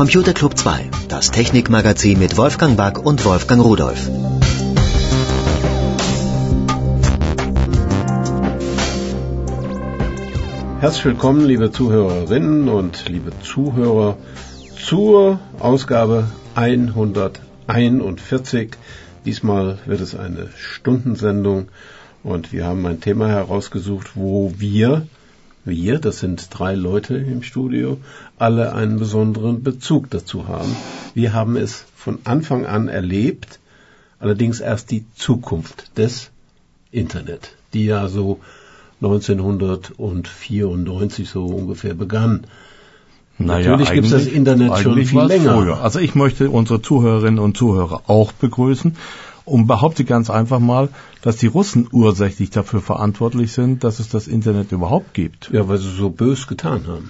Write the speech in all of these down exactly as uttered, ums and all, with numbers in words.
Computer Club zwei, das Technikmagazin mit Wolfgang Back und Wolfgang Rudolph. Herzlich willkommen, liebe Zuhörerinnen und liebe Zuhörer, zur Ausgabe hunderteinundvierzig. Diesmal wird es eine Stundensendung und wir haben ein Thema herausgesucht, wo wir, wir, das sind drei Leute im Studio, alle einen besonderen Bezug dazu haben. Wir haben es von Anfang an erlebt, allerdings erst die Zukunft des Internet, die ja so neunzehnhundertvierundneunzig so ungefähr begann. Naja, Natürlich gibt es das Internet schon viel länger. Früher. Also ich möchte unsere Zuhörerinnen und Zuhörer auch begrüßen und behaupte ganz einfach mal, dass die Russen ursächlich dafür verantwortlich sind, dass es das Internet überhaupt gibt. Ja, weil sie so bös getan haben.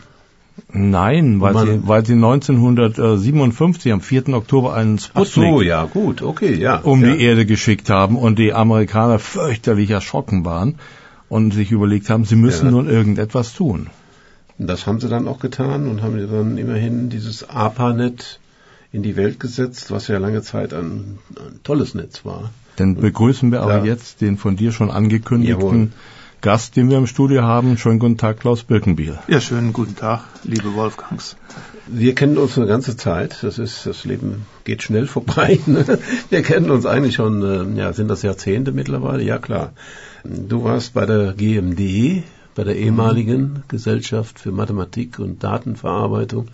Nein, weil Man, sie, weil sie neunzehnhundertsiebenundfünfzig am vierten Oktober einen Sputnik Ach so, ja, gut, okay, ja, um ja. die Erde geschickt haben und die Amerikaner fürchterlich erschrocken waren und sich überlegt haben, sie müssen ja. nun irgendetwas tun. Das haben sie dann auch getan und haben dann immerhin dieses ARPANET in die Welt gesetzt, was ja lange Zeit ein, ein tolles Netz war. Dann begrüßen wir aber ja. jetzt den von dir schon angekündigten Jawohl. Gast, den wir im Studio haben. Schönen guten Tag, Klaus Birkenbiel. Ja, schönen guten Tag, liebe Wolfgangs. Wir kennen uns eine ganze Zeit. Das ist, das Leben geht schnell vorbei. Wir kennen uns eigentlich schon, ja, sind das Jahrzehnte mittlerweile? Ja, klar. Du warst bei der G M D, bei der ehemaligen Gesellschaft für Mathematik und Datenverarbeitung.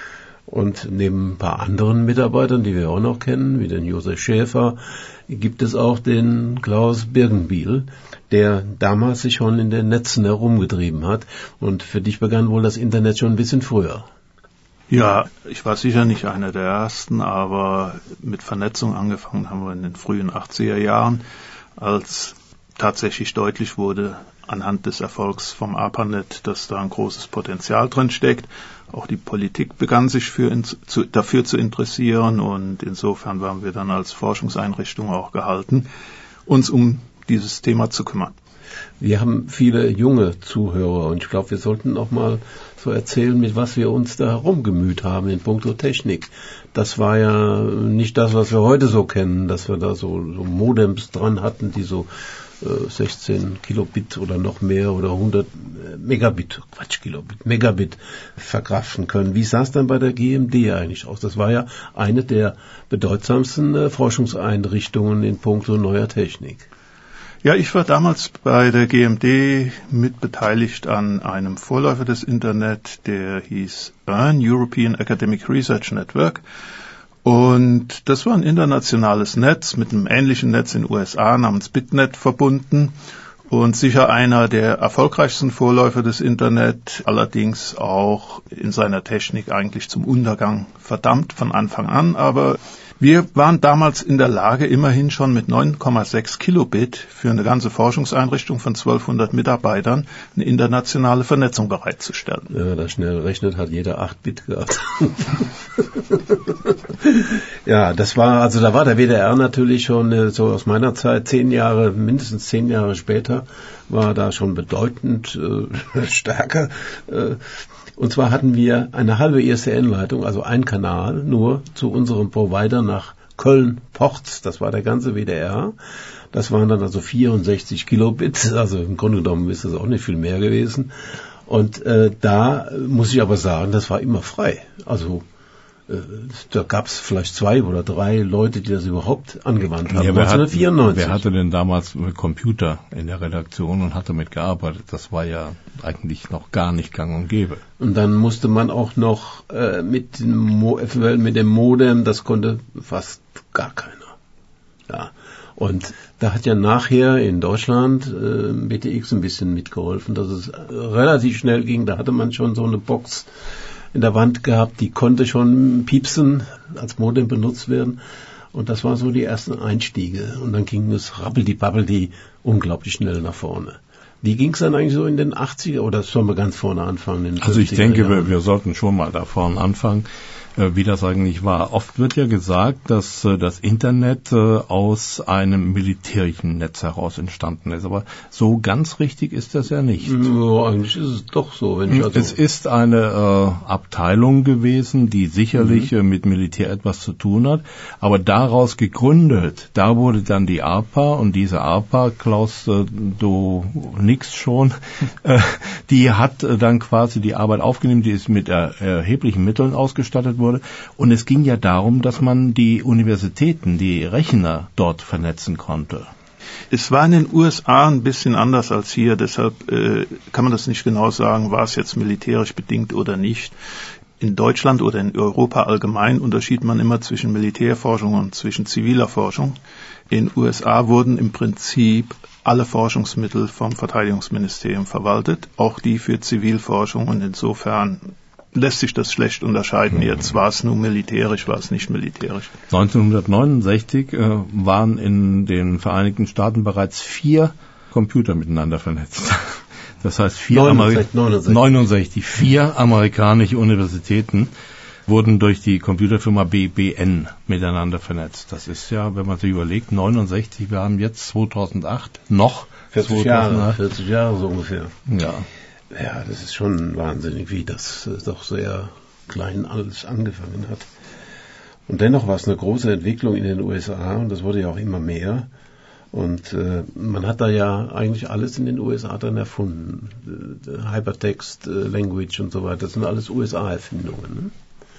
Und neben ein paar anderen Mitarbeitern, die wir auch noch kennen, wie den Josef Schäfer, gibt es auch den Klaus Birkenbiel, der damals sich schon in den Netzen herumgetrieben hat. Und für dich begann wohl das Internet schon ein bisschen früher. Ja, ich war sicher nicht einer der Ersten, aber mit Vernetzung angefangen haben wir in den frühen achtziger Jahren, als tatsächlich deutlich wurde, anhand des Erfolgs vom ARPANET, dass da ein großes Potenzial drin steckt. Auch die Politik begann sich für in, zu, dafür zu interessieren und insofern waren wir dann als Forschungseinrichtung auch gehalten, uns um dieses Thema zu kümmern. Wir haben viele junge Zuhörer und ich glaube, wir sollten auch mal so erzählen, mit was wir uns da herumgemüht haben in puncto Technik. Das war ja nicht das, was wir heute so kennen, dass wir da so, so Modems dran hatten, die so sechzehn Kilobit oder noch mehr oder hundert Megabit, Quatsch, Kilobit, Megabit verkraften können. Wie sah es dann bei der G M D eigentlich aus? Das war ja eine der bedeutsamsten äh, Forschungseinrichtungen in puncto neuer Technik. Ja, ich war damals bei der G M D mitbeteiligt an einem Vorläufer des Internet, der hieß E A R N, European Academic Research Network. Und das war ein internationales Netz mit einem ähnlichen Netz in den U S A namens BitNet verbunden und sicher einer der erfolgreichsten Vorläufer des Internet, allerdings auch in seiner Technik eigentlich zum Untergang verdammt von Anfang an, aber wir waren damals in der Lage, immerhin schon mit neun Komma sechs Kilobit für eine ganze Forschungseinrichtung von zwölfhundert Mitarbeitern eine internationale Vernetzung bereitzustellen. Wenn man das schnell rechnet, hat jeder acht Bit gehabt. Ja, das war, also da war der W D R natürlich schon so aus meiner Zeit, zehn Jahre, mindestens zehn Jahre später, war da schon bedeutend äh, stärker. Äh, Und zwar hatten wir eine halbe I S D N-Leitung, also ein Kanal, nur zu unserem Provider nach Köln-Porz. Das war der ganze W D R. Das waren dann also vierundsechzig Kilobit. Also im Grunde genommen ist das auch nicht viel mehr gewesen. Und äh, da muss ich aber sagen, das war immer frei. Also äh, da gab es vielleicht zwei oder drei Leute, die das überhaupt angewandt haben. Ja, wer, neunzehnhundertvierundneunzig. Hat, wer hatte denn damals Computer in der Redaktion und hat damit gearbeitet? Das war ja eigentlich noch gar nicht gang und gäbe. Und dann musste man auch noch äh, mit, dem Mo- mit dem Modem, das konnte fast gar keiner. Ja. Und da hat ja nachher in Deutschland äh, B T X ein bisschen mitgeholfen, dass es relativ schnell ging. Da hatte man schon so eine Box in der Wand gehabt, die konnte schon piepsen, als Modem benutzt werden. Und das waren so die ersten Einstiege. Und dann ging es rappeldi-pappeldi unglaublich schnell nach vorne. Wie ging es dann eigentlich so in den achtziger oder sollen wir ganz vorne anfangen? In den also ich denke, Jahren? wir, wir sollten schon mal da vorne anfangen. wie das eigentlich war. Oft wird ja gesagt, dass das Internet aus einem militärischen Netz heraus entstanden ist, aber so ganz richtig ist das ja nicht. Ja, eigentlich ist es doch so. Wenn ich also es ist eine äh, Abteilung gewesen, die sicherlich mhm. äh, mit Militär etwas zu tun hat, aber daraus gegründet, da wurde dann die A P A, und diese A P A, Klaus, äh, du nix schon, äh, die hat äh, dann quasi die Arbeit aufgenommen, die ist mit er, erheblichen Mitteln ausgestattet wurde. Und es ging ja darum, dass man die Universitäten, die Rechner dort vernetzen konnte. Es war in den U S A ein bisschen anders als hier, deshalb äh, kann man das nicht genau sagen, war es jetzt militärisch bedingt oder nicht. In Deutschland oder in Europa allgemein unterschied man immer zwischen Militärforschung und zwischen ziviler Forschung. In den U S A wurden im Prinzip alle Forschungsmittel vom Verteidigungsministerium verwaltet, auch die für Zivilforschung, und insofern lässt sich das schlecht unterscheiden. Jetzt war es nur militärisch, war es nicht militärisch. neunzehnhundertneunundsechzig äh, waren in den Vereinigten Staaten bereits vier Computer miteinander vernetzt. Das heißt, vier neunundsechzig, neunundsechzig. neunundsechzig, vier amerikanische Universitäten wurden durch die Computerfirma B B N miteinander vernetzt. Das ist ja, wenn man sich überlegt, neunundsechzig, wir haben jetzt zweitausendacht noch vierzig Jahre, vierzig Jahre so ungefähr. Ja. Ja, das ist schon wahnsinnig, wie das äh, doch sehr klein alles angefangen hat. Und dennoch war es eine große Entwicklung in den U S A, und das wurde ja auch immer mehr. Und äh, man hat da ja eigentlich alles in den U S A dann erfunden. Äh, Hypertext, äh, Language und so weiter, das sind alles U S A-Erfindungen.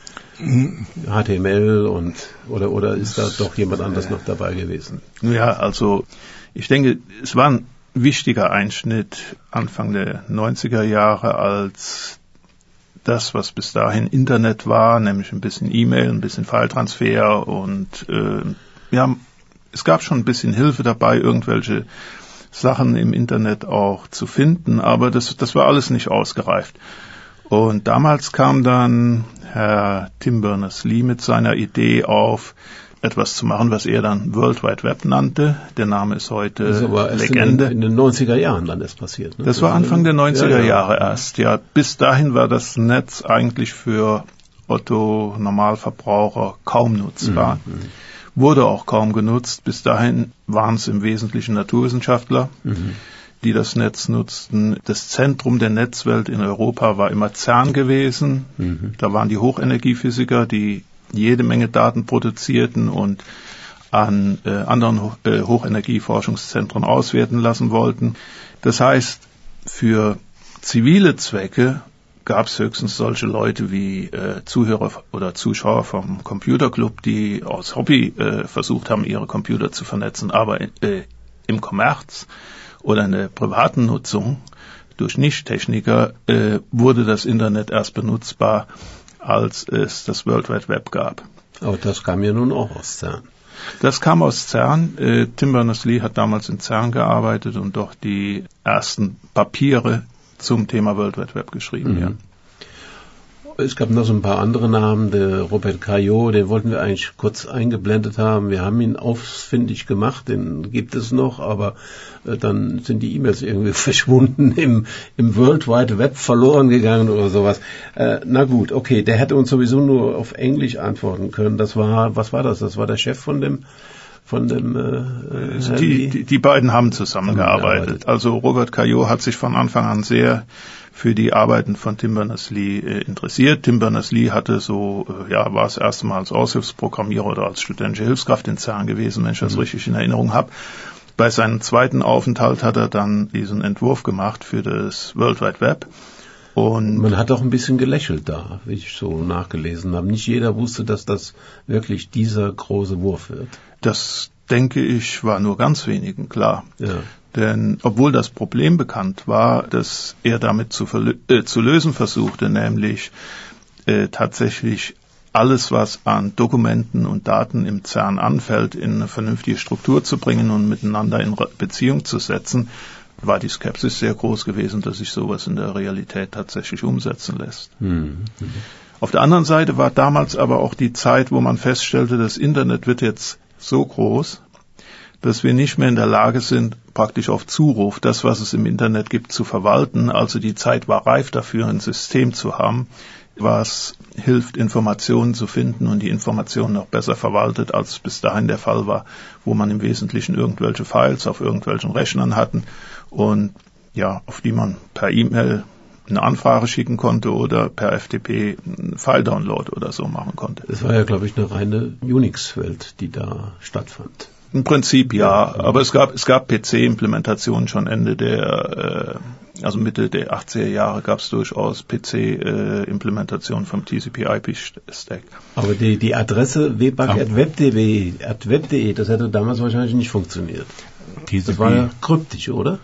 Ne? H T M L und oder oder ist da doch jemand anders noch dabei gewesen? Ja, also ich denke, es war ein wichtiger Einschnitt Anfang der neunziger Jahre, als das, was bis dahin Internet war, nämlich ein bisschen E-Mail, ein bisschen File-Transfer, und äh, ja, es gab schon ein bisschen Hilfe dabei, irgendwelche Sachen im Internet auch zu finden, aber das, das war alles nicht ausgereift. Und damals kam dann Herr Tim Berners-Lee mit seiner Idee auf, etwas zu machen, was er dann World Wide Web nannte. Der Name ist heute das ist aber Legende. In den, in den neunziger Jahren dann erst passiert. Ne? Das, das war Anfang der neunziger ja, ja. Jahre erst. Ja, bis dahin war das Netz eigentlich für Otto Normalverbraucher kaum nutzbar. Mhm. Wurde auch kaum genutzt. Bis dahin waren es im Wesentlichen Naturwissenschaftler, mhm. die das Netz nutzten. Das Zentrum der Netzwelt in Europa war immer CERN gewesen. Mhm. Da waren die Hochenergiephysiker, die jede Menge Daten produzierten und an äh, anderen äh, Hochenergieforschungszentren auswerten lassen wollten. Das heißt, für zivile Zwecke gab es höchstens solche Leute wie äh, Zuhörer oder Zuschauer vom Computerclub, die aus Hobby äh, versucht haben, ihre Computer zu vernetzen. Aber äh, im Kommerz oder in der privaten Nutzung durch Nichttechniker äh, wurde das Internet erst benutzbar, als es das World Wide Web gab. Aber das kam ja nun auch aus CERN. Das kam aus CERN. Äh, Tim Berners-Lee hat damals in CERN gearbeitet und dort die ersten Papiere zum Thema World Wide Web geschrieben. Mhm. Ja. Es gab noch so ein paar andere Namen. Der Robert Cailliot, den wollten wir eigentlich kurz eingeblendet haben. Wir haben ihn ausfindig gemacht, den gibt es noch, aber äh, dann sind die E-Mails irgendwie verschwunden, im, im World Wide Web verloren gegangen oder sowas. Äh, na gut, okay, der hätte uns sowieso nur auf Englisch antworten können. Das war, was war das? Das war der Chef von dem von dem äh, die, die, die beiden haben zusammengearbeitet. Also Robert Cailliot hat sich von Anfang an sehr für die Arbeiten von Tim Berners-Lee äh, interessiert. Tim Berners-Lee hatte so, äh, ja, war das erste Mal als Aushilfsprogrammierer oder als studentische Hilfskraft in CERN gewesen, wenn ich das mhm. richtig in Erinnerung habe. Bei seinem zweiten Aufenthalt hat er dann diesen Entwurf gemacht für das World Wide Web. Und man hat auch ein bisschen gelächelt da, wie ich so nachgelesen habe. Nicht jeder wusste, dass das wirklich dieser große Wurf wird. Das, denke ich, war nur ganz wenigen klar. Ja. Denn obwohl das Problem bekannt war, dass er damit zu, äh, zu lösen versuchte, nämlich äh, tatsächlich alles, was an Dokumenten und Daten im CERN anfällt, in eine vernünftige Struktur zu bringen und miteinander in Beziehung zu setzen, war die Skepsis sehr groß gewesen, dass sich sowas in der Realität tatsächlich umsetzen lässt. Mhm. Auf der anderen Seite war damals aber auch die Zeit, wo man feststellte, das Internet wird jetzt so groß, dass wir nicht mehr in der Lage sind, praktisch auf Zuruf das, was es im Internet gibt, zu verwalten. Also die Zeit war reif dafür, ein System zu haben, was hilft, Informationen zu finden und die Informationen auch besser verwaltet, als bis dahin der Fall war, wo man im Wesentlichen irgendwelche Files auf irgendwelchen Rechnern hatten und ja, auf die man per E-Mail eine Anfrage schicken konnte oder per F T P einen File-Download oder so machen konnte. Es war ja, glaube ich, eine reine Unix-Welt, die da stattfand. Im Prinzip ja, aber es gab es gab P C-Implementationen schon Ende der, äh, also Mitte der achtziger Jahre gab es durchaus P C-Implementationen vom T C P I P-Stack. Aber die, die Adresse webug at web punkt de, das hätte damals wahrscheinlich nicht funktioniert. T C P, das war ja kryptisch, oder?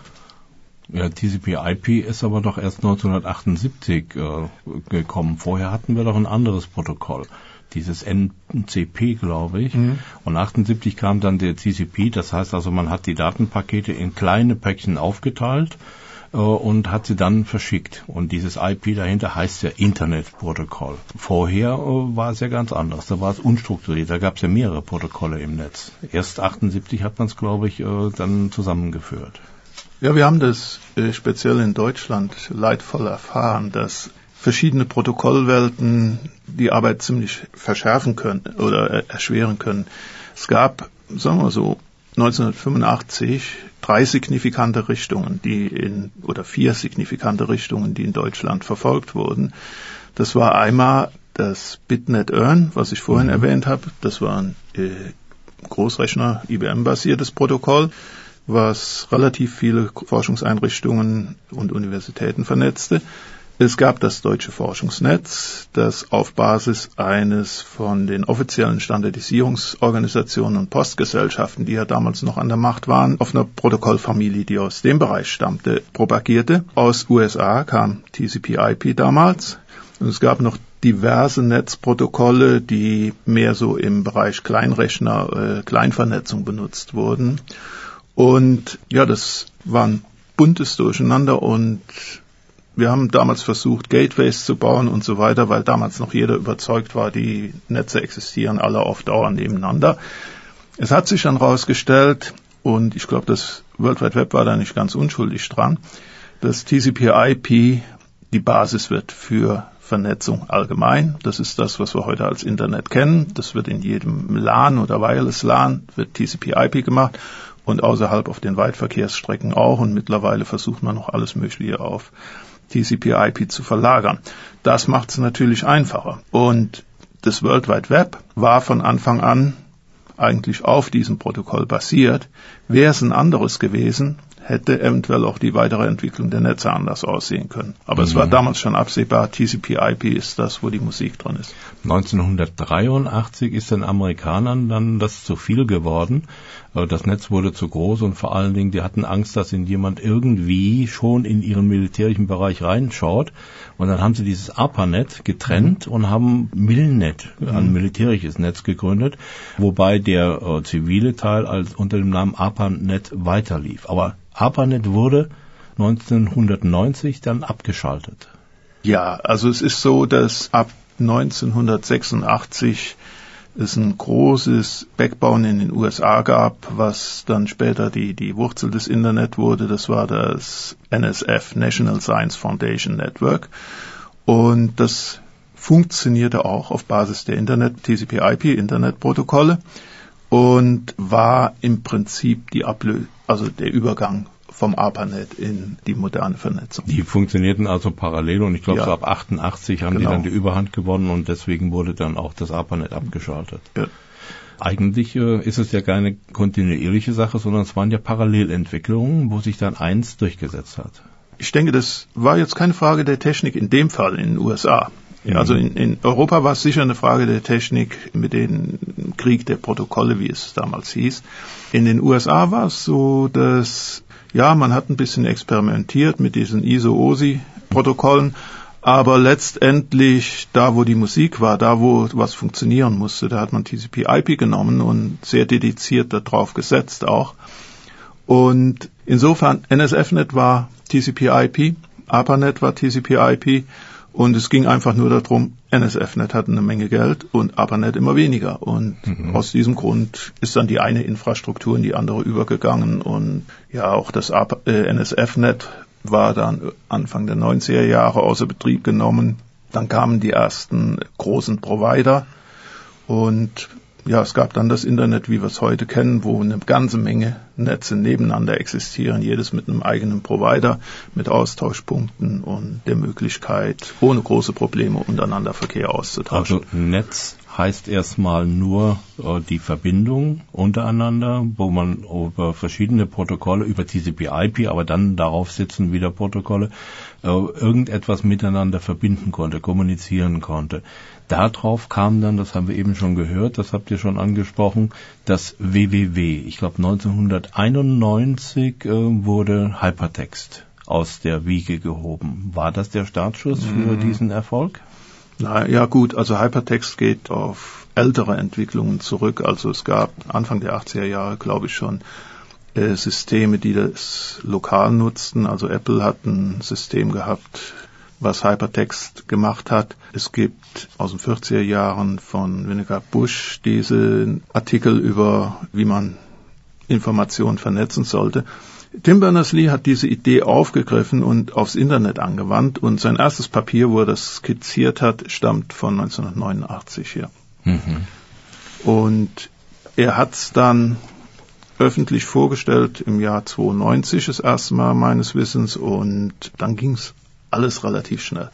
Ja, T C P I P ist aber doch erst neunzehnhundertachtundsiebzig äh, gekommen. Vorher hatten wir doch ein anderes Protokoll. Dieses N C P, glaube ich. Mhm. Und achtundsiebzig kam dann der T C P, das heißt also, man hat die Datenpakete in kleine Päckchen aufgeteilt äh, und hat sie dann verschickt. Und dieses I P dahinter heißt ja Internetprotokoll. Vorher äh, war es ja ganz anders, da war es unstrukturiert, da gab es ja mehrere Protokolle im Netz. Erst achtundsiebzig hat man es, glaube ich, äh, dann zusammengeführt. Ja, wir haben das äh, speziell in Deutschland leidvoll erfahren, dass verschiedene Protokollwelten die Arbeit ziemlich verschärfen können oder erschweren können. Es gab, sagen wir so, neunzehnhundertfünfundachtzig drei signifikante Richtungen, die in, oder vier signifikante Richtungen, die in Deutschland verfolgt wurden. Das war einmal das Bitnet-Earn, was ich vorhin mhm. erwähnt habe. Das war ein äh, Großrechner, I B M-basiertes Protokoll, was relativ viele Forschungseinrichtungen und Universitäten vernetzte. Es gab das Deutsche Forschungsnetz, das auf Basis eines von den offiziellen Standardisierungsorganisationen und Postgesellschaften, die ja damals noch an der Macht waren, auf einer Protokollfamilie, die aus dem Bereich stammte, propagierte. Aus U S A kam T C P I P damals. Und es gab noch diverse Netzprotokolle, die mehr so im Bereich Kleinrechner, äh, Kleinvernetzung benutzt wurden. Und ja, das war ein buntes Durcheinander und wir haben damals versucht, Gateways zu bauen und so weiter, weil damals noch jeder überzeugt war, die Netze existieren alle auf Dauer nebeneinander. Es hat sich dann herausgestellt, und ich glaube, das World Wide Web war da nicht ganz unschuldig dran, dass T C P I P die Basis wird für Vernetzung allgemein. Das ist das, was wir heute als Internet kennen. Das wird in jedem LAN oder Wireless LAN wird T C P I P gemacht und außerhalb auf den Weitverkehrsstrecken auch. Und mittlerweile versucht man noch alles Mögliche auf T C P I P zu verlagern. Das macht es natürlich einfacher. Und das World Wide Web war von Anfang an eigentlich auf diesem Protokoll basiert. Wäre es ein anderes gewesen, hätte eventuell auch die weitere Entwicklung der Netze anders aussehen können. Aber mhm. es war damals schon absehbar, T C P I P ist das, wo die Musik drin ist. neunzehnhundertdreiundachtzig ist den Amerikanern dann das zu viel geworden. Das Netz wurde zu groß und vor allen Dingen, die hatten Angst, dass ihnen jemand irgendwie schon in ihren militärischen Bereich reinschaut. Und dann haben sie dieses ARPANET getrennt mhm. und haben Milnet, mhm. ein militärisches Netz gegründet, wobei der äh, zivile Teil als unter dem Namen ARPANET weiterlief. Aber ARPANET wurde neunzehnhundertneunzig dann abgeschaltet. Ja, also es ist so, dass ab neunzehnhundertsechsundachtzig es ein großes Backbone in den U S A gab, was dann später die, die Wurzel des Internet wurde. Das war das N S F, National Science Foundation Network. Und das funktionierte auch auf Basis der Internet, T C P I P, Internetprotokolle und war im Prinzip die Ablö- also der Übergang vom ARPANET in die moderne Vernetzung. Die funktionierten also parallel und ich glaube, ja. so ab achtundachtzig haben genau. die dann die Überhand gewonnen und deswegen wurde dann auch das ARPANET abgeschaltet. Ja. Eigentlich äh, ist es ja keine kontinuierliche Sache, sondern es waren ja Parallelentwicklungen, wo sich dann eins durchgesetzt hat. Ich denke, das war jetzt keine Frage der Technik in dem Fall in den U S A. Ja, also in, in Europa war es sicher eine Frage der Technik mit dem Krieg der Protokolle, wie es damals hieß. In den U S A war es so, dass ja, man hat ein bisschen experimentiert mit diesen I S O-O S I-Protokollen, aber letztendlich da, wo die Musik war, da, wo was funktionieren musste, da hat man T C P I P genommen und sehr dediziert darauf gesetzt auch. Und insofern, N S F Net war T C P I P, ARPANET war T C P I P und es ging einfach nur darum, N S F Net hatte eine Menge Geld und ARPANET immer weniger. Und mhm. aus diesem Grund ist dann die eine Infrastruktur in die andere übergegangen. Und ja, auch das äh, N S F Net war dann Anfang der neunziger Jahre außer Betrieb genommen. Dann kamen die ersten großen Provider und ja, es gab dann das Internet, wie wir es heute kennen, wo eine ganze Menge Netze nebeneinander existieren, jedes mit einem eigenen Provider, mit Austauschpunkten und der Möglichkeit, ohne große Probleme untereinander Verkehr auszutauschen. Also Netz heißt erstmal nur äh, die Verbindung untereinander, wo man über verschiedene Protokolle, über T C P I P, aber dann darauf sitzen wieder Protokolle, äh, irgendetwas miteinander verbinden konnte, kommunizieren konnte. Darauf kam dann, das haben wir eben schon gehört, das habt ihr schon angesprochen, das W W W. Ich glaube neunzehnhunderteinundneunzig äh, wurde Hypertext aus der Wiege gehoben. War das der Startschuss für mhm. diesen Erfolg? Na ja, gut, also Hypertext geht auf ältere Entwicklungen zurück. Also es gab Anfang der achtziger Jahre, glaube ich schon, äh, Systeme, die das lokal nutzten. Also Apple hat ein System gehabt, was Hypertext gemacht hat. Es gibt aus den vierziger Jahren von Winnegar Bush diese Artikel über, wie man Informationen vernetzen sollte. Tim Berners-Lee hat diese Idee aufgegriffen und aufs Internet angewandt und sein erstes Papier, wo er das skizziert hat, stammt von neunzehnhundertneunundachtzig hier. Mhm. Und er hat es dann öffentlich vorgestellt im Jahr zweiundneunzig, das erste Mal meines Wissens, und dann ging es alles relativ schnell.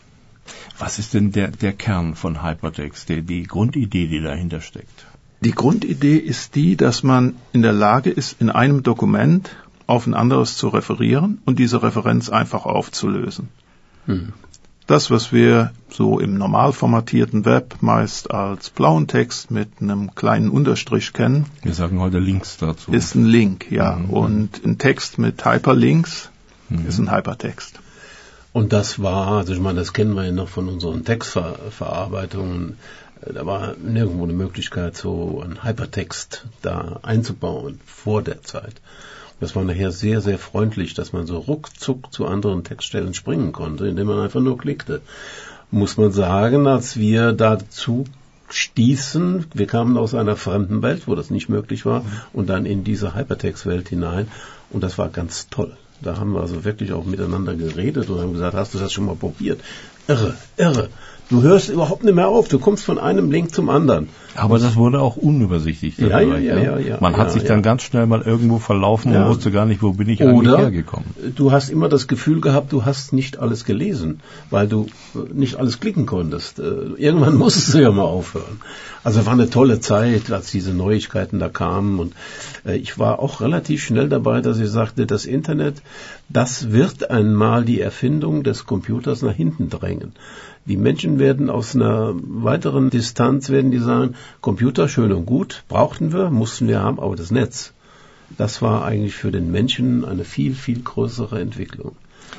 Was ist denn der, der Kern von Hypertext, die, die Grundidee, die dahinter steckt? Die Grundidee ist die, dass man in der Lage ist, in einem Dokument auf ein anderes zu referieren und diese Referenz einfach aufzulösen. Hm. Das, was wir so im normal formatierten Web meist als blauen Text mit einem kleinen Unterstrich kennen. Wir sagen heute Links dazu. Ist ein Link, ja. Mhm. Und ein Text mit Hyperlinks mhm. ist ein Hypertext. Und das war, also ich meine, das kennen wir ja noch von unseren Textverarbeitungen. Da war nirgendwo eine Möglichkeit, so einen Hypertext da einzubauen vor der Zeit. Das war nachher sehr, sehr freundlich, dass man so ruckzuck zu anderen Textstellen springen konnte, indem man einfach nur klickte. Muss man sagen, als wir dazu stießen, wir kamen aus einer fremden Welt, wo das nicht möglich war, und dann in diese Hypertext-Welt hinein. Und das war ganz toll. Da haben wir also wirklich auch miteinander geredet und haben gesagt, hast du das schon mal probiert? Irre, irre. Du hörst überhaupt nicht mehr auf, du kommst von einem Link zum anderen. Aber das wurde auch unübersichtlich. Ja, ja, ja, ja, ja. Man hat ja, sich ja. dann ganz schnell mal irgendwo verlaufen ja. und wusste gar nicht, wo bin ich Oder eigentlich hergekommen. Du hast immer das Gefühl gehabt, du hast nicht alles gelesen, weil du nicht alles klicken konntest. Irgendwann musstest du ja mal aufhören. Also war eine tolle Zeit, als diese Neuigkeiten da kamen, und ich war auch relativ schnell dabei, dass ich sagte, das Internet, das wird einmal die Erfindung des Computers nach hinten drängen. Die Menschen werden aus einer weiteren Distanz, werden die sagen, Computer schön und gut, brauchten wir, mussten wir haben, aber das Netz, das war eigentlich für den Menschen eine viel, viel größere Entwicklung.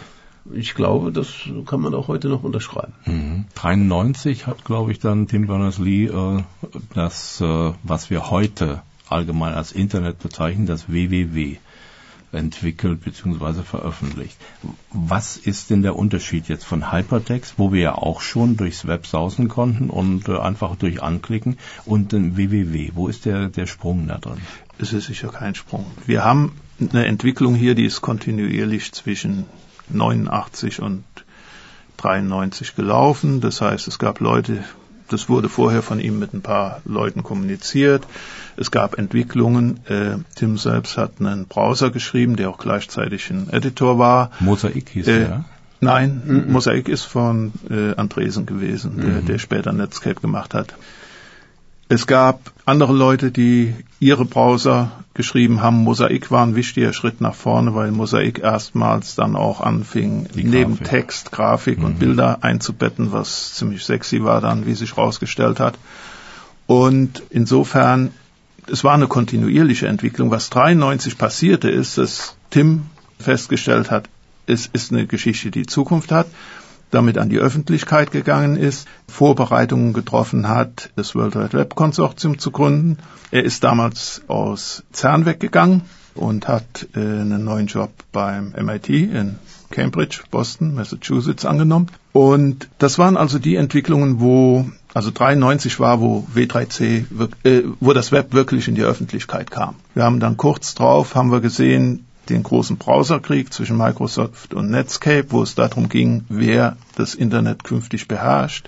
Ich glaube, das kann man auch heute noch unterschreiben. Mhm. dreiundneunzig hat, glaube ich, dann Tim Berners-Lee äh, das, äh, was wir heute allgemein als Internet bezeichnen, das W W W entwickelt bzw. veröffentlicht. Was ist denn der Unterschied jetzt von Hypertext, wo wir ja auch schon durchs Web sausen konnten und äh, einfach durch Anklicken, und dem W W W? Wo ist der, der Sprung da drin? Es ist sicher kein Sprung. Wir haben eine Entwicklung hier, die ist kontinuierlich zwischen neunundachtzig und dreiundneunzig gelaufen. Das heißt, es gab Leute, das wurde vorher von ihm mit ein paar Leuten kommuniziert. Es gab Entwicklungen. Äh, Tim selbst hat einen Browser geschrieben, der auch gleichzeitig ein Editor war. Mosaic hieß äh, der? Nein, mhm. Mosaic ist von äh, Andresen gewesen, mhm. der, der später Netscape gemacht hat. Es gab andere Leute, die ihre Browser geschrieben haben. Mosaic war ein wichtiger Schritt nach vorne, weil Mosaic erstmals dann auch anfing, neben Text, Grafik mhm. und Bilder einzubetten, was ziemlich sexy war dann, wie sich rausgestellt hat. Und insofern, es war eine kontinuierliche Entwicklung. Was dreiundneunzig passierte ist, dass Tim festgestellt hat, es ist eine Geschichte, die Zukunft hat, damit an die Öffentlichkeit gegangen ist, Vorbereitungen getroffen hat, das World Wide Web Konsortium zu gründen. Er ist damals aus CERN weggegangen und hat äh, einen neuen Job beim M I T in Cambridge, Boston, Massachusetts angenommen. Und das waren also die Entwicklungen, wo, also dreiundneunzig war, wo W drei C, äh, wo das Web wirklich in die Öffentlichkeit kam. Wir haben dann kurz drauf, haben wir gesehen, den großen Browserkrieg zwischen Microsoft und Netscape, wo es darum ging, wer das Internet künftig beherrscht.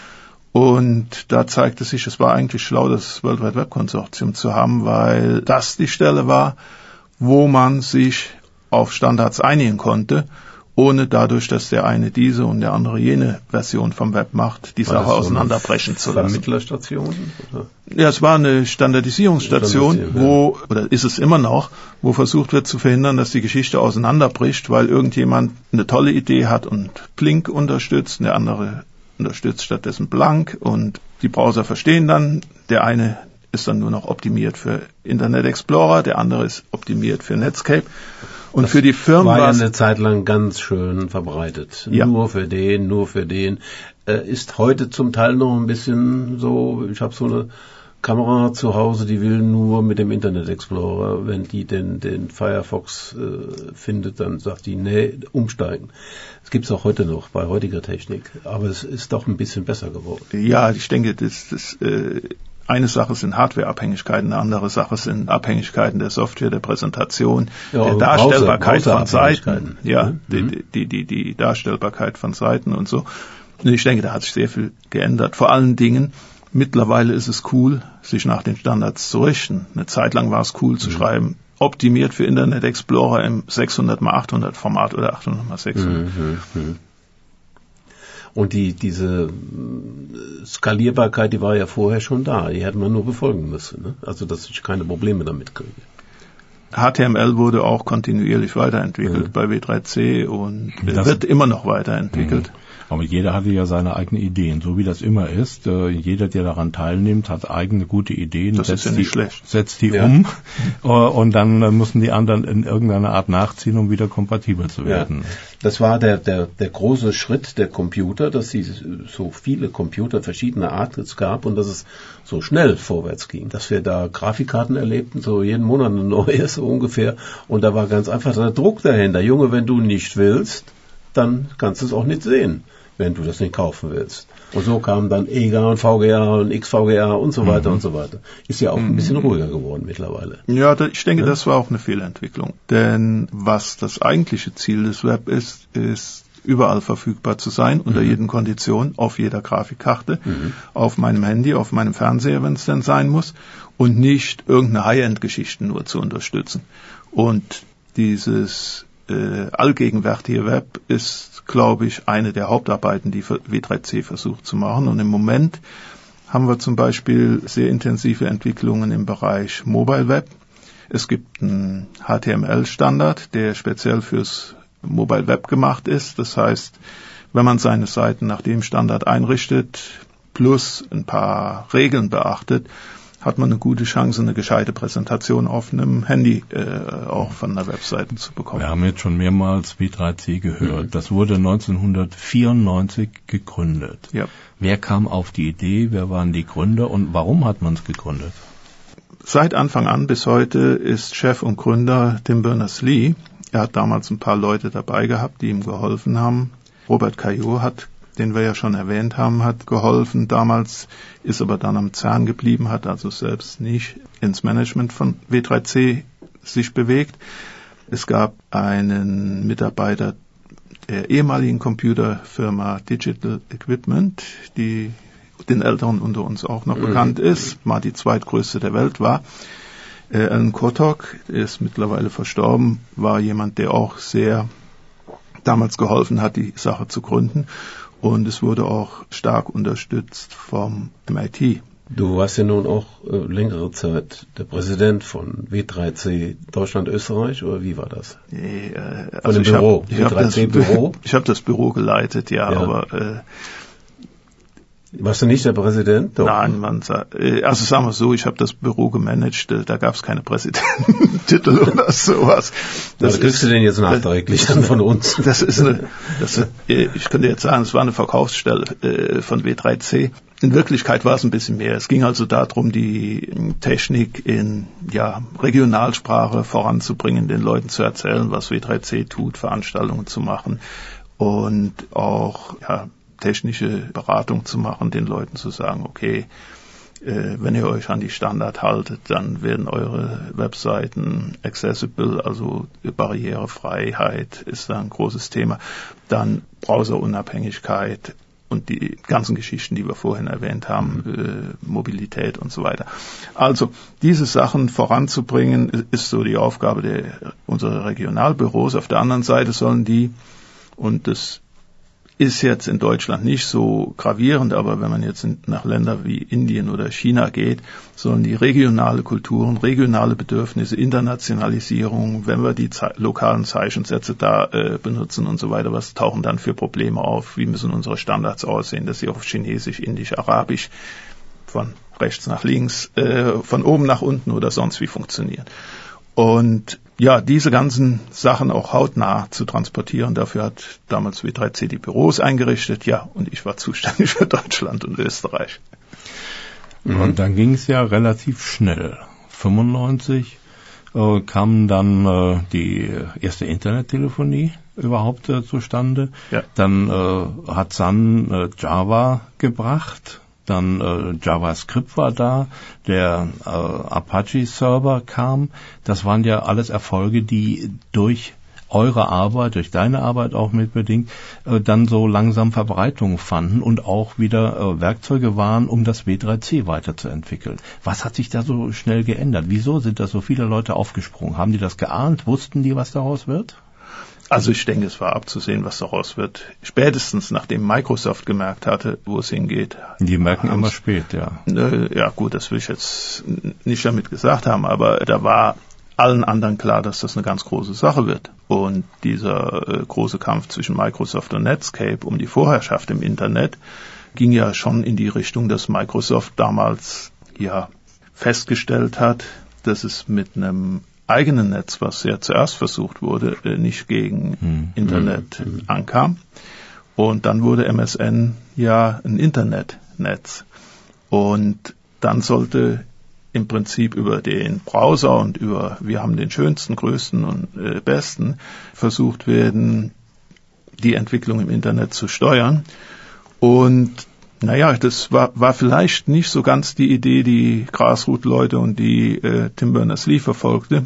Und da zeigte sich, es war eigentlich schlau, das World Wide Web Konsortium zu haben, weil das die Stelle war, wo man sich auf Standards einigen konnte, ohne dadurch, dass der eine diese und der andere jene Version vom Web macht, die Sache auseinanderbrechen zu lassen. Vermittlerstation? Oder? Ja, es war eine Standardisierungsstation, Standardisieren, wo, oder ist es immer noch, wo versucht wird zu verhindern, dass die Geschichte auseinanderbricht, weil irgendjemand eine tolle Idee hat und Blink unterstützt, der andere unterstützt stattdessen Blank und die Browser verstehen dann, der eine ist dann nur noch optimiert für Internet Explorer, der andere ist optimiert für Netscape. Und das für die Firmen war ja eine Zeit lang ganz schön verbreitet. Ja. Nur für den, nur für den. Äh, ist heute zum Teil noch ein bisschen so, ich habe so eine Kamera zu Hause, die will nur mit dem Internet Explorer. Wenn die den, den Firefox äh, findet, dann sagt die, nee, umsteigen. Das gibt's auch heute noch bei heutiger Technik. Aber es ist doch ein bisschen besser geworden. Ja, ich denke, das, das äh eine Sache sind Hardware-Abhängigkeiten, eine andere Sache sind Abhängigkeiten der Software, der Präsentation, ja, der Darstellbarkeit Browser, von Seiten, ja, mhm. die, die, die, die Darstellbarkeit von Seiten und so. Und ich denke, da hat sich sehr viel geändert. Vor allen Dingen, mittlerweile ist es cool, sich nach den Standards zu richten. Eine Zeit lang war es cool mhm. zu schreiben, optimiert für Internet Explorer im sechshundert mal achthundert Format oder achthundert mal sechshundert. Mhm. Mhm. Und die, diese Skalierbarkeit, die war ja vorher schon da. Die hätte man nur befolgen müssen. Ne? Also, dass ich keine Probleme damit kriege. H T M L wurde auch kontinuierlich weiterentwickelt ja. bei W drei C und das wird immer noch weiterentwickelt. Mhm. Aber jeder hatte ja seine eigenen Ideen, so wie das immer ist. Äh, jeder, der daran teilnimmt, hat eigene gute Ideen, das setzt, ist ja nicht die, schlecht. setzt die ja. um äh, und dann äh, müssen die anderen in irgendeiner Art nachziehen, um wieder kompatibel zu werden. Ja. Das war der, der, der große Schritt der Computer, dass es so viele Computer verschiedener Art es gab und dass es so schnell vorwärts ging. Dass wir da Grafikkarten erlebten, so jeden Monat eine neue, so ungefähr. Und da war ganz einfach der Druck dahinter. Junge, wenn du nicht willst, dann kannst du es auch nicht sehen, wenn du das nicht kaufen willst. Und so kamen dann E G A und V G A und X V G A und so weiter mhm. und so weiter. Ist ja auch ein bisschen ruhiger geworden mittlerweile. Ja, da, ich denke, ja? das war auch eine Fehlentwicklung. Denn was das eigentliche Ziel des Web ist, ist überall verfügbar zu sein, unter mhm. jeden Konditionen, auf jeder Grafikkarte, mhm. auf meinem Handy, auf meinem Fernseher, wenn es denn sein muss, und nicht irgendeine High-End-Geschichte nur zu unterstützen. Und dieses äh, allgegenwärtige Web ist, glaube ich, eine der Hauptarbeiten, die W drei C versucht zu machen. Und im Moment haben wir zum Beispiel sehr intensive Entwicklungen im Bereich Mobile Web. Es gibt einen H T M L-Standard, der speziell fürs Mobile Web gemacht ist. Das heißt, wenn man seine Seiten nach dem Standard einrichtet, plus ein paar Regeln beachtet, hat man eine gute Chance, eine gescheite Präsentation auf einem Handy äh, auch von der Webseite zu bekommen. Wir haben jetzt schon mehrmals W drei C gehört. Mhm. Das wurde neunzehnhundertvierundneunzig gegründet. Ja. Wer kam auf die Idee, wer waren die Gründer und warum hat man es gegründet? Seit Anfang an bis heute ist Chef und Gründer Tim Berners-Lee. Er hat damals ein paar Leute dabei gehabt, die ihm geholfen haben. Robert Caillot hat, den wir ja schon erwähnt haben, hat geholfen damals, ist aber dann am C E R N geblieben, hat also selbst nicht ins Management von W drei C sich bewegt. Es gab einen Mitarbeiter der ehemaligen Computerfirma Digital Equipment, die den Älteren unter uns auch noch mhm. bekannt ist, mal die zweitgrößte der Welt war. Äh, Alan Kotok ist mittlerweile verstorben, war jemand, der auch sehr damals geholfen hat, die Sache zu gründen. Und es wurde auch stark unterstützt vom M I T. Du warst ja nun auch äh, längere Zeit der Präsident von W drei C Deutschland-Österreich, oder wie war das? Nee, äh, von also dem ich Büro, hab, ich W drei C-Büro? Ich habe das Büro geleitet, ja, ja. aber... Äh, Warst du nicht der Präsident? Doch. Nein, man sagt, also sagen wir so, ich habe das Büro gemanagt, da gab es keine Präsidententitel oder sowas. Das Was kriegst du denn jetzt nachträglich dann von uns? Das ist eine, das ist, ich könnte jetzt sagen, es war eine Verkaufsstelle von W drei C. In Wirklichkeit war es ein bisschen mehr. Es ging also darum, die Technik in ja, Regionalsprache voranzubringen, den Leuten zu erzählen, was W drei C tut, Veranstaltungen zu machen und auch ja, technische Beratung zu machen, den Leuten zu sagen, okay, äh, wenn ihr euch an die Standard haltet, dann werden eure Webseiten accessible, also Barrierefreiheit ist da ein großes Thema. Dann Browserunabhängigkeit und die ganzen Geschichten, die wir vorhin erwähnt haben, äh, Mobilität und so weiter. Also diese Sachen voranzubringen, ist so die Aufgabe der unserer Regionalbüros. Auf der anderen Seite sollen die, und das ist jetzt in Deutschland nicht so gravierend, aber wenn man jetzt nach Ländern wie Indien oder China geht, sollen die regionale Kulturen, regionale Bedürfnisse, Internationalisierung, wenn wir die ze- lokalen Zeichensätze da äh, benutzen und so weiter, was tauchen dann für Probleme auf? Wie müssen unsere Standards aussehen, dass sie auf Chinesisch, Indisch, Arabisch, von rechts nach links, äh, von oben nach unten oder sonst wie funktionieren? Und ja, diese ganzen Sachen auch hautnah zu transportieren, dafür hat damals W drei C die Büros eingerichtet, ja, und ich war zuständig für Deutschland und Österreich. Mhm. Und dann ging es ja relativ schnell. fünfundneunzig äh, kam dann äh, die erste Internettelefonie überhaupt äh, zustande. Ja. Dann äh, hat Sun äh, Java gebracht. Dann äh, JavaScript war da, der äh, Apache-Server kam. Das waren ja alles Erfolge, die durch eure Arbeit, durch deine Arbeit auch mitbedingt, äh, dann so langsam Verbreitung fanden und auch wieder äh, Werkzeuge waren, um das W drei C weiterzuentwickeln. Was hat sich da so schnell geändert? Wieso sind da so viele Leute aufgesprungen? Haben die das geahnt? Wussten die, was daraus wird? Also ich denke, es war abzusehen, was daraus wird. Spätestens nachdem Microsoft gemerkt hatte, wo es hingeht. Die merken immer spät, ja. Äh, ja gut, das will ich jetzt nicht damit gesagt haben, aber da war allen anderen klar, dass das eine ganz große Sache wird. Und dieser äh, große Kampf zwischen Microsoft und Netscape um die Vorherrschaft im Internet ging ja schon in die Richtung, dass Microsoft damals ja festgestellt hat, dass es mit einem eigenen Netz, was ja zuerst versucht wurde, nicht gegen hm. Internet hm. ankam. Und dann wurde M S N ja ein Internetnetz. Und dann sollte im Prinzip über den Browser und über, wir haben den schönsten, größten und äh, besten, versucht werden, die Entwicklung im Internet zu steuern. Und naja, das war, war vielleicht nicht so ganz die Idee, die Grassroot-Leute und die äh, Tim Berners-Lee verfolgte,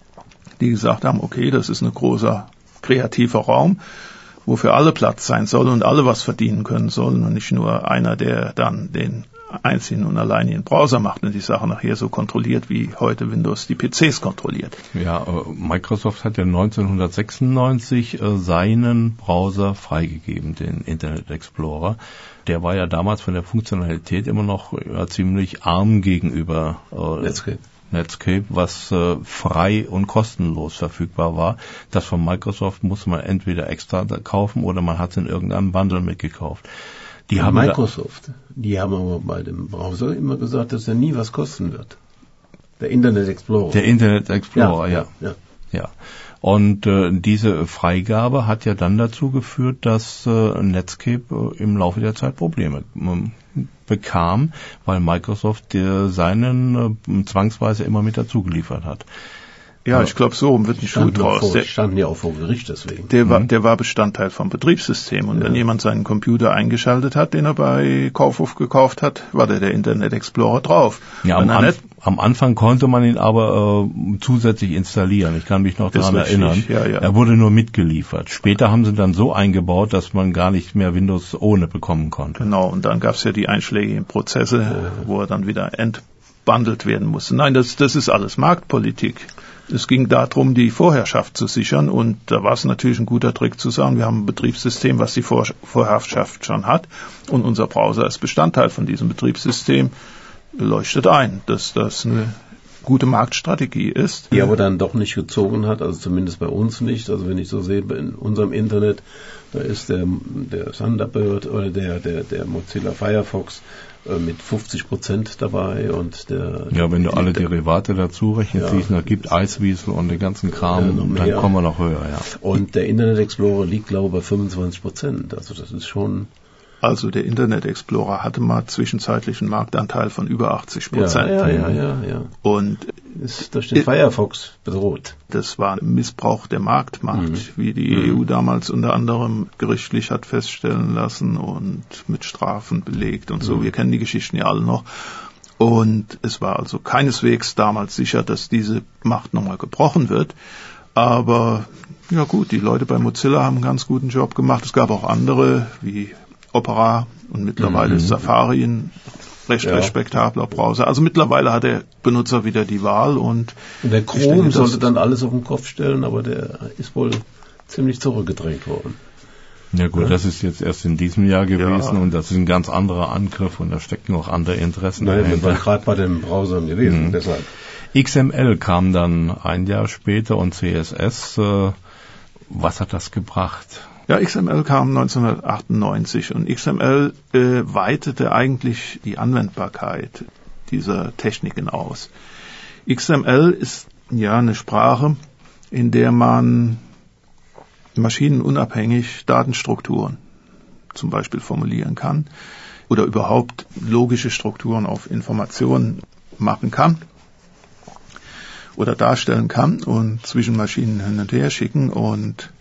die gesagt haben, okay, das ist ein großer kreativer Raum, wo für alle Platz sein soll und alle was verdienen können sollen und nicht nur einer, der dann den einzigen und alleinigen Browser macht und die Sache nachher so kontrolliert, wie heute Windows die P Cs kontrolliert. Ja, Microsoft hat ja neunzehnhundertsechsundneunzig äh, seinen Browser freigegeben, den Internet Explorer. Der war ja damals von der Funktionalität immer noch ja, ziemlich arm gegenüber äh, Netscape. Netscape, was äh, frei und kostenlos verfügbar war. Das von Microsoft musste man entweder extra kaufen oder man hat es in irgendeinem Bundle mitgekauft. Die haben Microsoft, die haben aber bei dem Browser immer gesagt, dass er nie was kosten wird. Der Internet Explorer. Der Internet Explorer, ja. ja. ja. ja. Und äh, diese Freigabe hat ja dann dazu geführt, dass äh, Netscape äh, im Laufe der Zeit Probleme äh, bekam, weil Microsoft äh, seinen äh, zwangsweise immer mit dazu geliefert hat. Ja, ich glaube, so wird nicht gut raus. Die standen ja auch vor Gericht deswegen. Der war, der war Bestandteil vom Betriebssystem. Und ja. wenn jemand seinen Computer eingeschaltet hat, den er bei Kaufhof gekauft hat, war der der Internet Explorer drauf. Ja, am, Anf- am Anfang konnte man ihn aber äh, zusätzlich installieren. Ich kann mich noch daran erinnern. Ja, ja. Er wurde nur mitgeliefert. Später haben sie dann so eingebaut, dass man gar nicht mehr Windows ohne bekommen konnte. Genau, und dann gab es ja die einschlägigen Prozesse, ja. wo er dann wieder entbundelt werden musste. Nein, das, das ist alles Marktpolitik. Es ging darum, die Vorherrschaft zu sichern und da war es natürlich ein guter Trick zu sagen, wir haben ein Betriebssystem, was die Vor- Vorherrschaft schon hat und unser Browser ist Bestandteil von diesem Betriebssystem, leuchtet ein, dass das eine gute Marktstrategie ist. Die aber dann doch nicht gezogen hat, also zumindest bei uns nicht. Also wenn ich so sehe, in unserem Internet, da ist der, der Thunderbird oder der, der, der Mozilla Firefox mit fünfzig Prozent dabei und der... Ja, wenn du alle Derivate dazu rechnest, ja, da gibt Iceweasel und den ganzen Kram, ja, und dann kommen wir noch höher, ja. Und der Internet Explorer liegt, glaube ich, bei fünfundzwanzig Prozent. Also das ist schon... Also der Internet Explorer hatte mal zwischenzeitlich einen Marktanteil von über achtzig Prozent. Ja, ja, ja, ja, ja. Und ist durch den Firefox bedroht. Das war ein Missbrauch der Marktmacht, mhm. wie die mhm. E U damals unter anderem gerichtlich hat feststellen lassen und mit Strafen belegt und so. Mhm. Wir kennen die Geschichten ja alle noch. Und es war also keineswegs damals sicher, dass diese Macht nochmal gebrochen wird. Aber ja gut, die Leute bei Mozilla haben einen ganz guten Job gemacht. Es gab auch andere wie Opera und mittlerweile mhm. Safari, ein recht ja. respektabler Browser. Also mittlerweile hat der Benutzer wieder die Wahl. Und, und der Chrome denke, sollte dann alles auf den Kopf stellen, aber der ist wohl ziemlich zurückgedrängt worden. Ja gut, ja. das ist jetzt erst in diesem Jahr gewesen ja. und das ist ein ganz anderer Angriff und da stecken auch andere Interessen Nein, dahinter. das war gerade bei den Browsern gewesen, mhm. deshalb. X M L kam dann ein Jahr später und C S S. Äh, was hat das gebracht? Ja, X M L kam neunzehnhundertachtundneunzig und X M L äh, weitete eigentlich die Anwendbarkeit dieser Techniken aus. X M L ist ja eine Sprache, in der man maschinenunabhängig Datenstrukturen zum Beispiel formulieren kann oder überhaupt logische Strukturen auf Informationen machen kann oder darstellen kann und zwischen Maschinen hin und her schicken. Und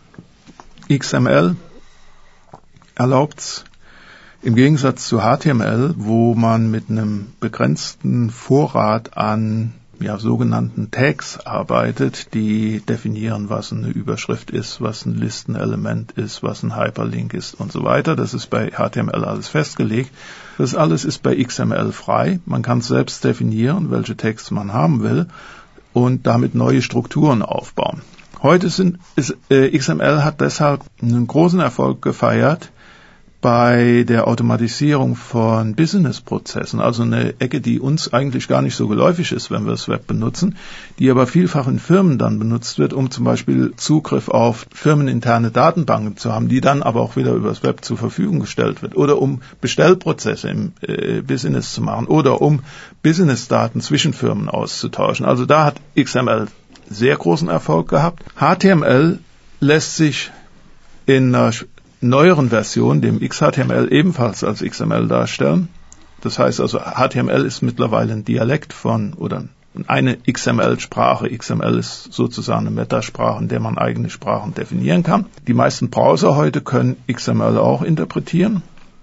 X M L erlaubt's im Gegensatz zu H T M L, wo man mit einem begrenzten Vorrat an ja, sogenannten Tags arbeitet, die definieren, was eine Überschrift ist, was ein Listenelement ist, was ein Hyperlink ist und so weiter. Das ist bei H T M L alles festgelegt. Das alles ist bei X M L frei. Man kann selbst definieren, welche Tags man haben will und damit neue Strukturen aufbauen. Heute sind, ist, äh, X M L hat deshalb einen großen Erfolg gefeiert bei der Automatisierung von Business-Prozessen, also eine Ecke, die uns eigentlich gar nicht so geläufig ist, wenn wir das Web benutzen, die aber vielfach in Firmen dann benutzt wird, um zum Beispiel Zugriff auf firmeninterne Datenbanken zu haben, die dann aber auch wieder über das Web zur Verfügung gestellt wird, oder um Bestellprozesse im äh, Business zu machen, oder um Business-Daten zwischen Firmen auszutauschen. Also da hat X M L sehr großen Erfolg gehabt. H T M L lässt sich in einer neueren Version, dem X H T M L, ebenfalls als X M L darstellen. Das heißt also, H T M L ist mittlerweile ein Dialekt von oder eine X M L-Sprache. X M L ist sozusagen eine Metasprache, in der man eigene Sprachen definieren kann. Die meisten Browser heute können X M L auch interpretieren.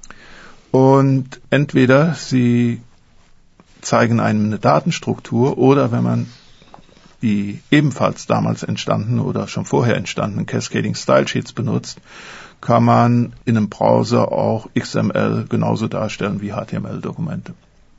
Und entweder sie zeigen einem eine Datenstruktur oder wenn man die ebenfalls damals entstandenen oder schon vorher entstandenen Cascading Style Sheets benutzt, kann man in einem Browser auch X M L genauso darstellen wie H T M L-Dokumente.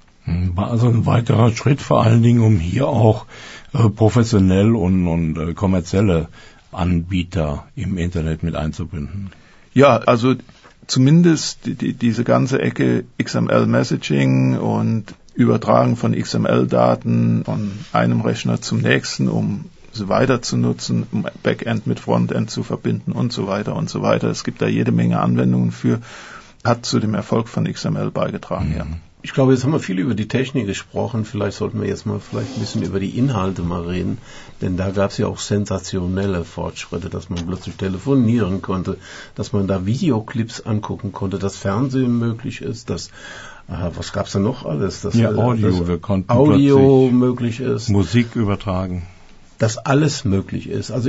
War also ein weiterer Schritt vor allen Dingen, um hier auch äh, professionell und, und äh, kommerzielle Anbieter im Internet mit einzubinden. Ja, also zumindest die, die, diese ganze Ecke X M L-Messaging und Übertragen von X M L-Daten von einem Rechner zum nächsten, um sie weiter zu nutzen, um Backend mit Frontend zu verbinden und so weiter und so weiter. Es gibt da jede Menge Anwendungen für, hat zu dem Erfolg von X M L beigetragen, mhm. ja. Ich glaube, jetzt haben wir viel über die Technik gesprochen. Vielleicht sollten wir jetzt mal vielleicht ein bisschen über die Inhalte mal reden. Denn da gab es ja auch sensationelle Fortschritte, dass man plötzlich telefonieren konnte, dass man da Videoclips angucken konnte, dass Fernsehen möglich ist, dass Aha, was gab's da noch alles? Dass, ja, Audio, dass wir konnten Audio möglich ist. Musik übertragen. Dass alles möglich ist. Also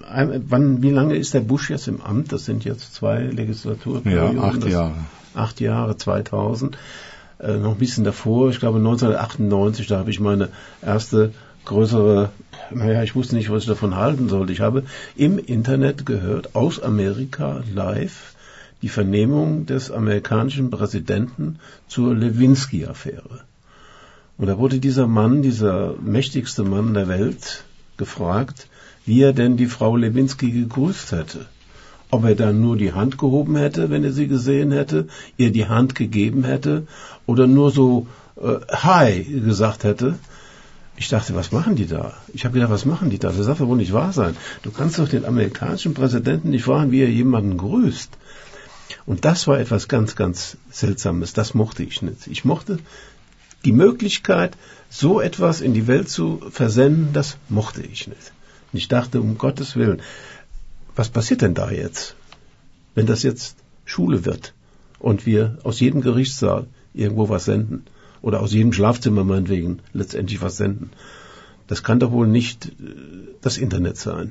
wann, wie lange ist der Bush jetzt im Amt? Das sind jetzt zwei Legislaturperioden. Ja, acht das, Jahre. Acht Jahre, zweitausend. Äh, noch ein bisschen davor, ich glaube neunzehnhundertachtundneunzig, da habe ich meine erste größere, naja, ich wusste nicht, was ich davon halten sollte. Ich habe im Internet gehört, aus Amerika live, die Vernehmung des amerikanischen Präsidenten zur Lewinsky-Affäre. Und da wurde dieser Mann, dieser mächtigste Mann der Welt, gefragt, wie er denn die Frau Lewinsky gegrüßt hätte. Ob er dann nur die Hand gehoben hätte, wenn er sie gesehen hätte, ihr die Hand gegeben hätte oder nur so äh, Hi gesagt hätte. Ich dachte, was machen die da? Ich habe gedacht, was machen die da? Das darf ja wohl nicht wahr sein. Du kannst doch den amerikanischen Präsidenten nicht fragen, wie er jemanden grüßt. Und das war etwas ganz, ganz Seltsames. Das mochte ich nicht. Ich mochte die Möglichkeit, so etwas in die Welt zu versenden, das mochte ich nicht. Und ich dachte, um Gottes Willen, was passiert denn da jetzt, wenn das jetzt Schule wird und wir aus jedem Gerichtssaal irgendwo was senden oder aus jedem Schlafzimmer meinetwegen letztendlich was senden? Das kann doch wohl nicht das Internet sein.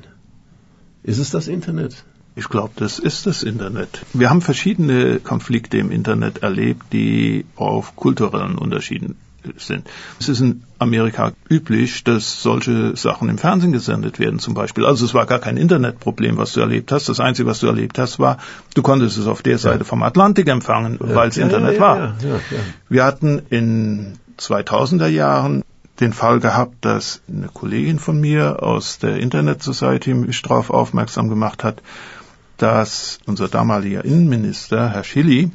Ist es das Internet? Ich glaube, das ist das Internet. Wir haben verschiedene Konflikte im Internet erlebt, die auf kulturellen Unterschieden sind. Es ist in Amerika üblich, dass solche Sachen im Fernsehen gesendet werden zum Beispiel. Also es war gar kein Internetproblem, was du erlebt hast. Das Einzige, was du erlebt hast, war, du konntest es auf der Seite vom Atlantik empfangen, ja. weil es ja, Internet ja, ja, war. Ja, ja, ja. Wir hatten in zweitausender Jahren den Fall gehabt, dass eine Kollegin von mir aus der Internet Society mich darauf aufmerksam gemacht hat, dass unser damaliger Innenminister, Herr Schilly,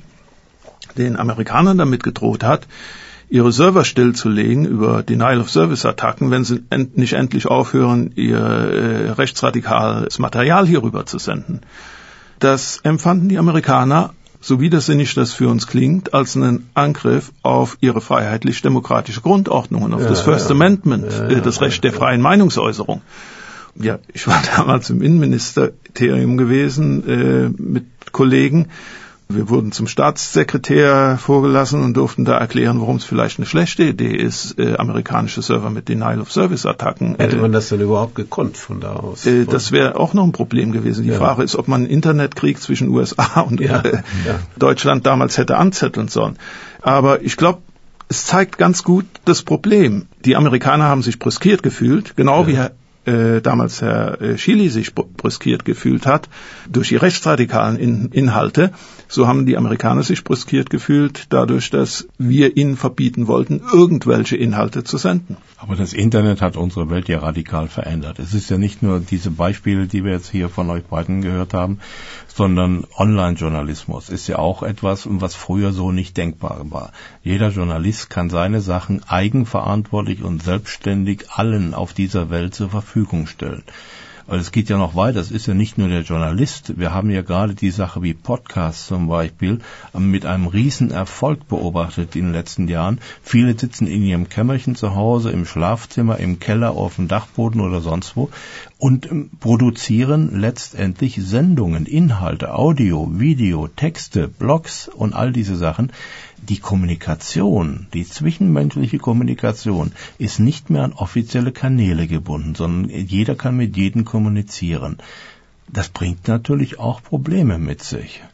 den Amerikanern damit gedroht hat, ihre Server stillzulegen über Denial-of-Service-Attacken, wenn sie end- nicht endlich aufhören, ihr äh, rechtsradikales Material hierüber zu senden. Das empfanden die Amerikaner, so widersinnig das für uns klingt, als einen Angriff auf ihre freiheitlich-demokratische Grundordnung und auf ja, das First ja. Amendment, ja, ja, äh, das Recht der freien Meinungsäußerung. Ja, ich war damals im Innenministerium gewesen äh, mit Kollegen. Wir wurden zum Staatssekretär vorgelassen und durften da erklären, warum es vielleicht eine schlechte Idee ist, äh, amerikanische Server mit Denial-of-Service-Attacken. Hätte man das denn überhaupt gekonnt von da aus? Äh, das wäre auch noch ein Problem gewesen. Die ja. Frage ist, ob man einen Internetkrieg zwischen U S A und ja. Äh, ja. Deutschland damals hätte anzetteln sollen. Aber ich glaube, es zeigt ganz gut das Problem. Die Amerikaner haben sich brüskiert gefühlt, genau ja. wie Herr Äh, damals Herr äh, Schilly sich brüskiert gefühlt hat, durch die rechtsradikalen In- Inhalte. So haben die Amerikaner sich brüskiert gefühlt, dadurch, dass wir ihnen verbieten wollten, irgendwelche Inhalte zu senden. Aber das Internet hat unsere Welt ja radikal verändert. Es ist ja nicht nur diese Beispiele, die wir jetzt hier von euch beiden gehört haben, sondern Online-Journalismus ist ja auch etwas, was früher so nicht denkbar war. Jeder Journalist kann seine Sachen eigenverantwortlich und selbstständig allen auf dieser Welt zur Verfügung stellen. Aber es geht ja noch weiter, es ist ja nicht nur der Journalist. Wir haben ja gerade die Sache wie Podcasts zum Beispiel mit einem riesen Erfolg beobachtet in den letzten Jahren. Viele sitzen in ihrem Kämmerchen zu Hause, im Schlafzimmer, im Keller, auf dem Dachboden oder sonst wo und produzieren letztendlich Sendungen, Inhalte, Audio, Video, Texte, Blogs und all diese Sachen. Die Kommunikation, die zwischenmenschliche Kommunikation ist nicht mehr an offizielle Kanäle gebunden, sondern jeder kann mit jedem kommunizieren. Das bringt natürlich auch Probleme mit sich.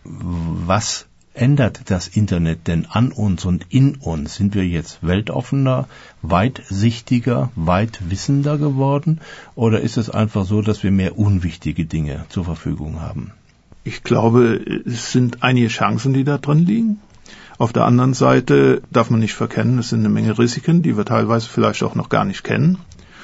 Was ändert das Internet denn an uns und in uns? Sind wir jetzt weltoffener, weitsichtiger, weitwissender geworden? Oder ist es einfach so, dass wir mehr unwichtige Dinge zur Verfügung haben? Ich glaube, es sind einige Chancen, die da drin liegen. Auf der anderen Seite darf man nicht verkennen, es sind eine Menge Risiken, die wir teilweise vielleicht auch noch gar nicht kennen.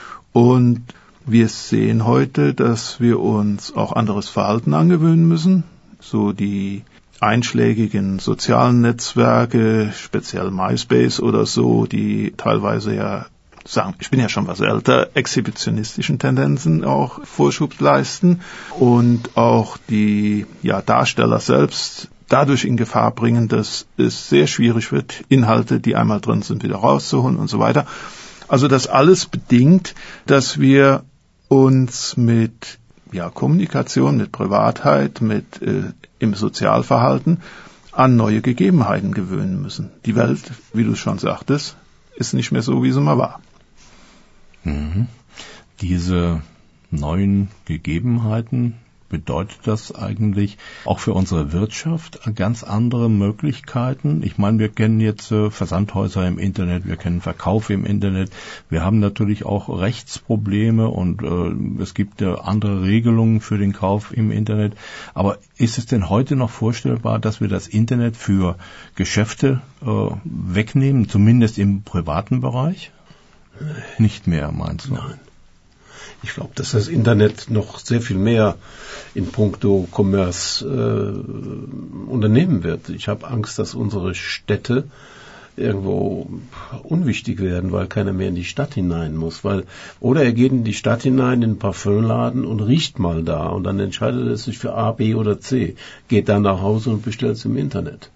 Und wir sehen heute, dass wir uns auch anderes Verhalten angewöhnen müssen. So die einschlägigen sozialen Netzwerke, speziell MySpace oder so, die teilweise ja sagen, ich bin ja schon was älter, exhibitionistischen Tendenzen auch Vorschub leisten und auch die ja, Darsteller selbst dadurch in Gefahr bringen, dass es sehr schwierig wird, Inhalte, die einmal drin sind, wieder rauszuholen und so weiter. Also das alles bedingt, dass wir uns mit ja, Kommunikation, mit Privatheit, mit äh, im Sozialverhalten an neue Gegebenheiten gewöhnen müssen. Die Welt, wie du schon sagtest, ist nicht mehr so, wie sie mal war. Mhm. Diese neuen Gegebenheiten, bedeutet das eigentlich auch für unsere Wirtschaft ganz andere Möglichkeiten? Ich meine, wir kennen jetzt äh, Versandhäuser im Internet, wir kennen Verkauf im Internet, wir haben natürlich auch Rechtsprobleme und äh, es gibt äh, andere Regelungen für den Kauf im Internet. Aber ist es denn heute noch vorstellbar, dass wir das Internet für Geschäfte äh, wegnehmen, zumindest im privaten Bereich? Nicht mehr, meinst du? Nein. Ich glaube, dass das Internet noch sehr viel mehr in puncto Commerce äh, unternehmen wird. Ich habe Angst, dass unsere Städte irgendwo unwichtig werden, weil keiner mehr in die Stadt hinein muss. Weil oder er geht in die Stadt hinein, in einen Parfümladen und riecht mal da und dann entscheidet er sich für A, B oder C, geht dann nach Hause und bestellt es im Internet.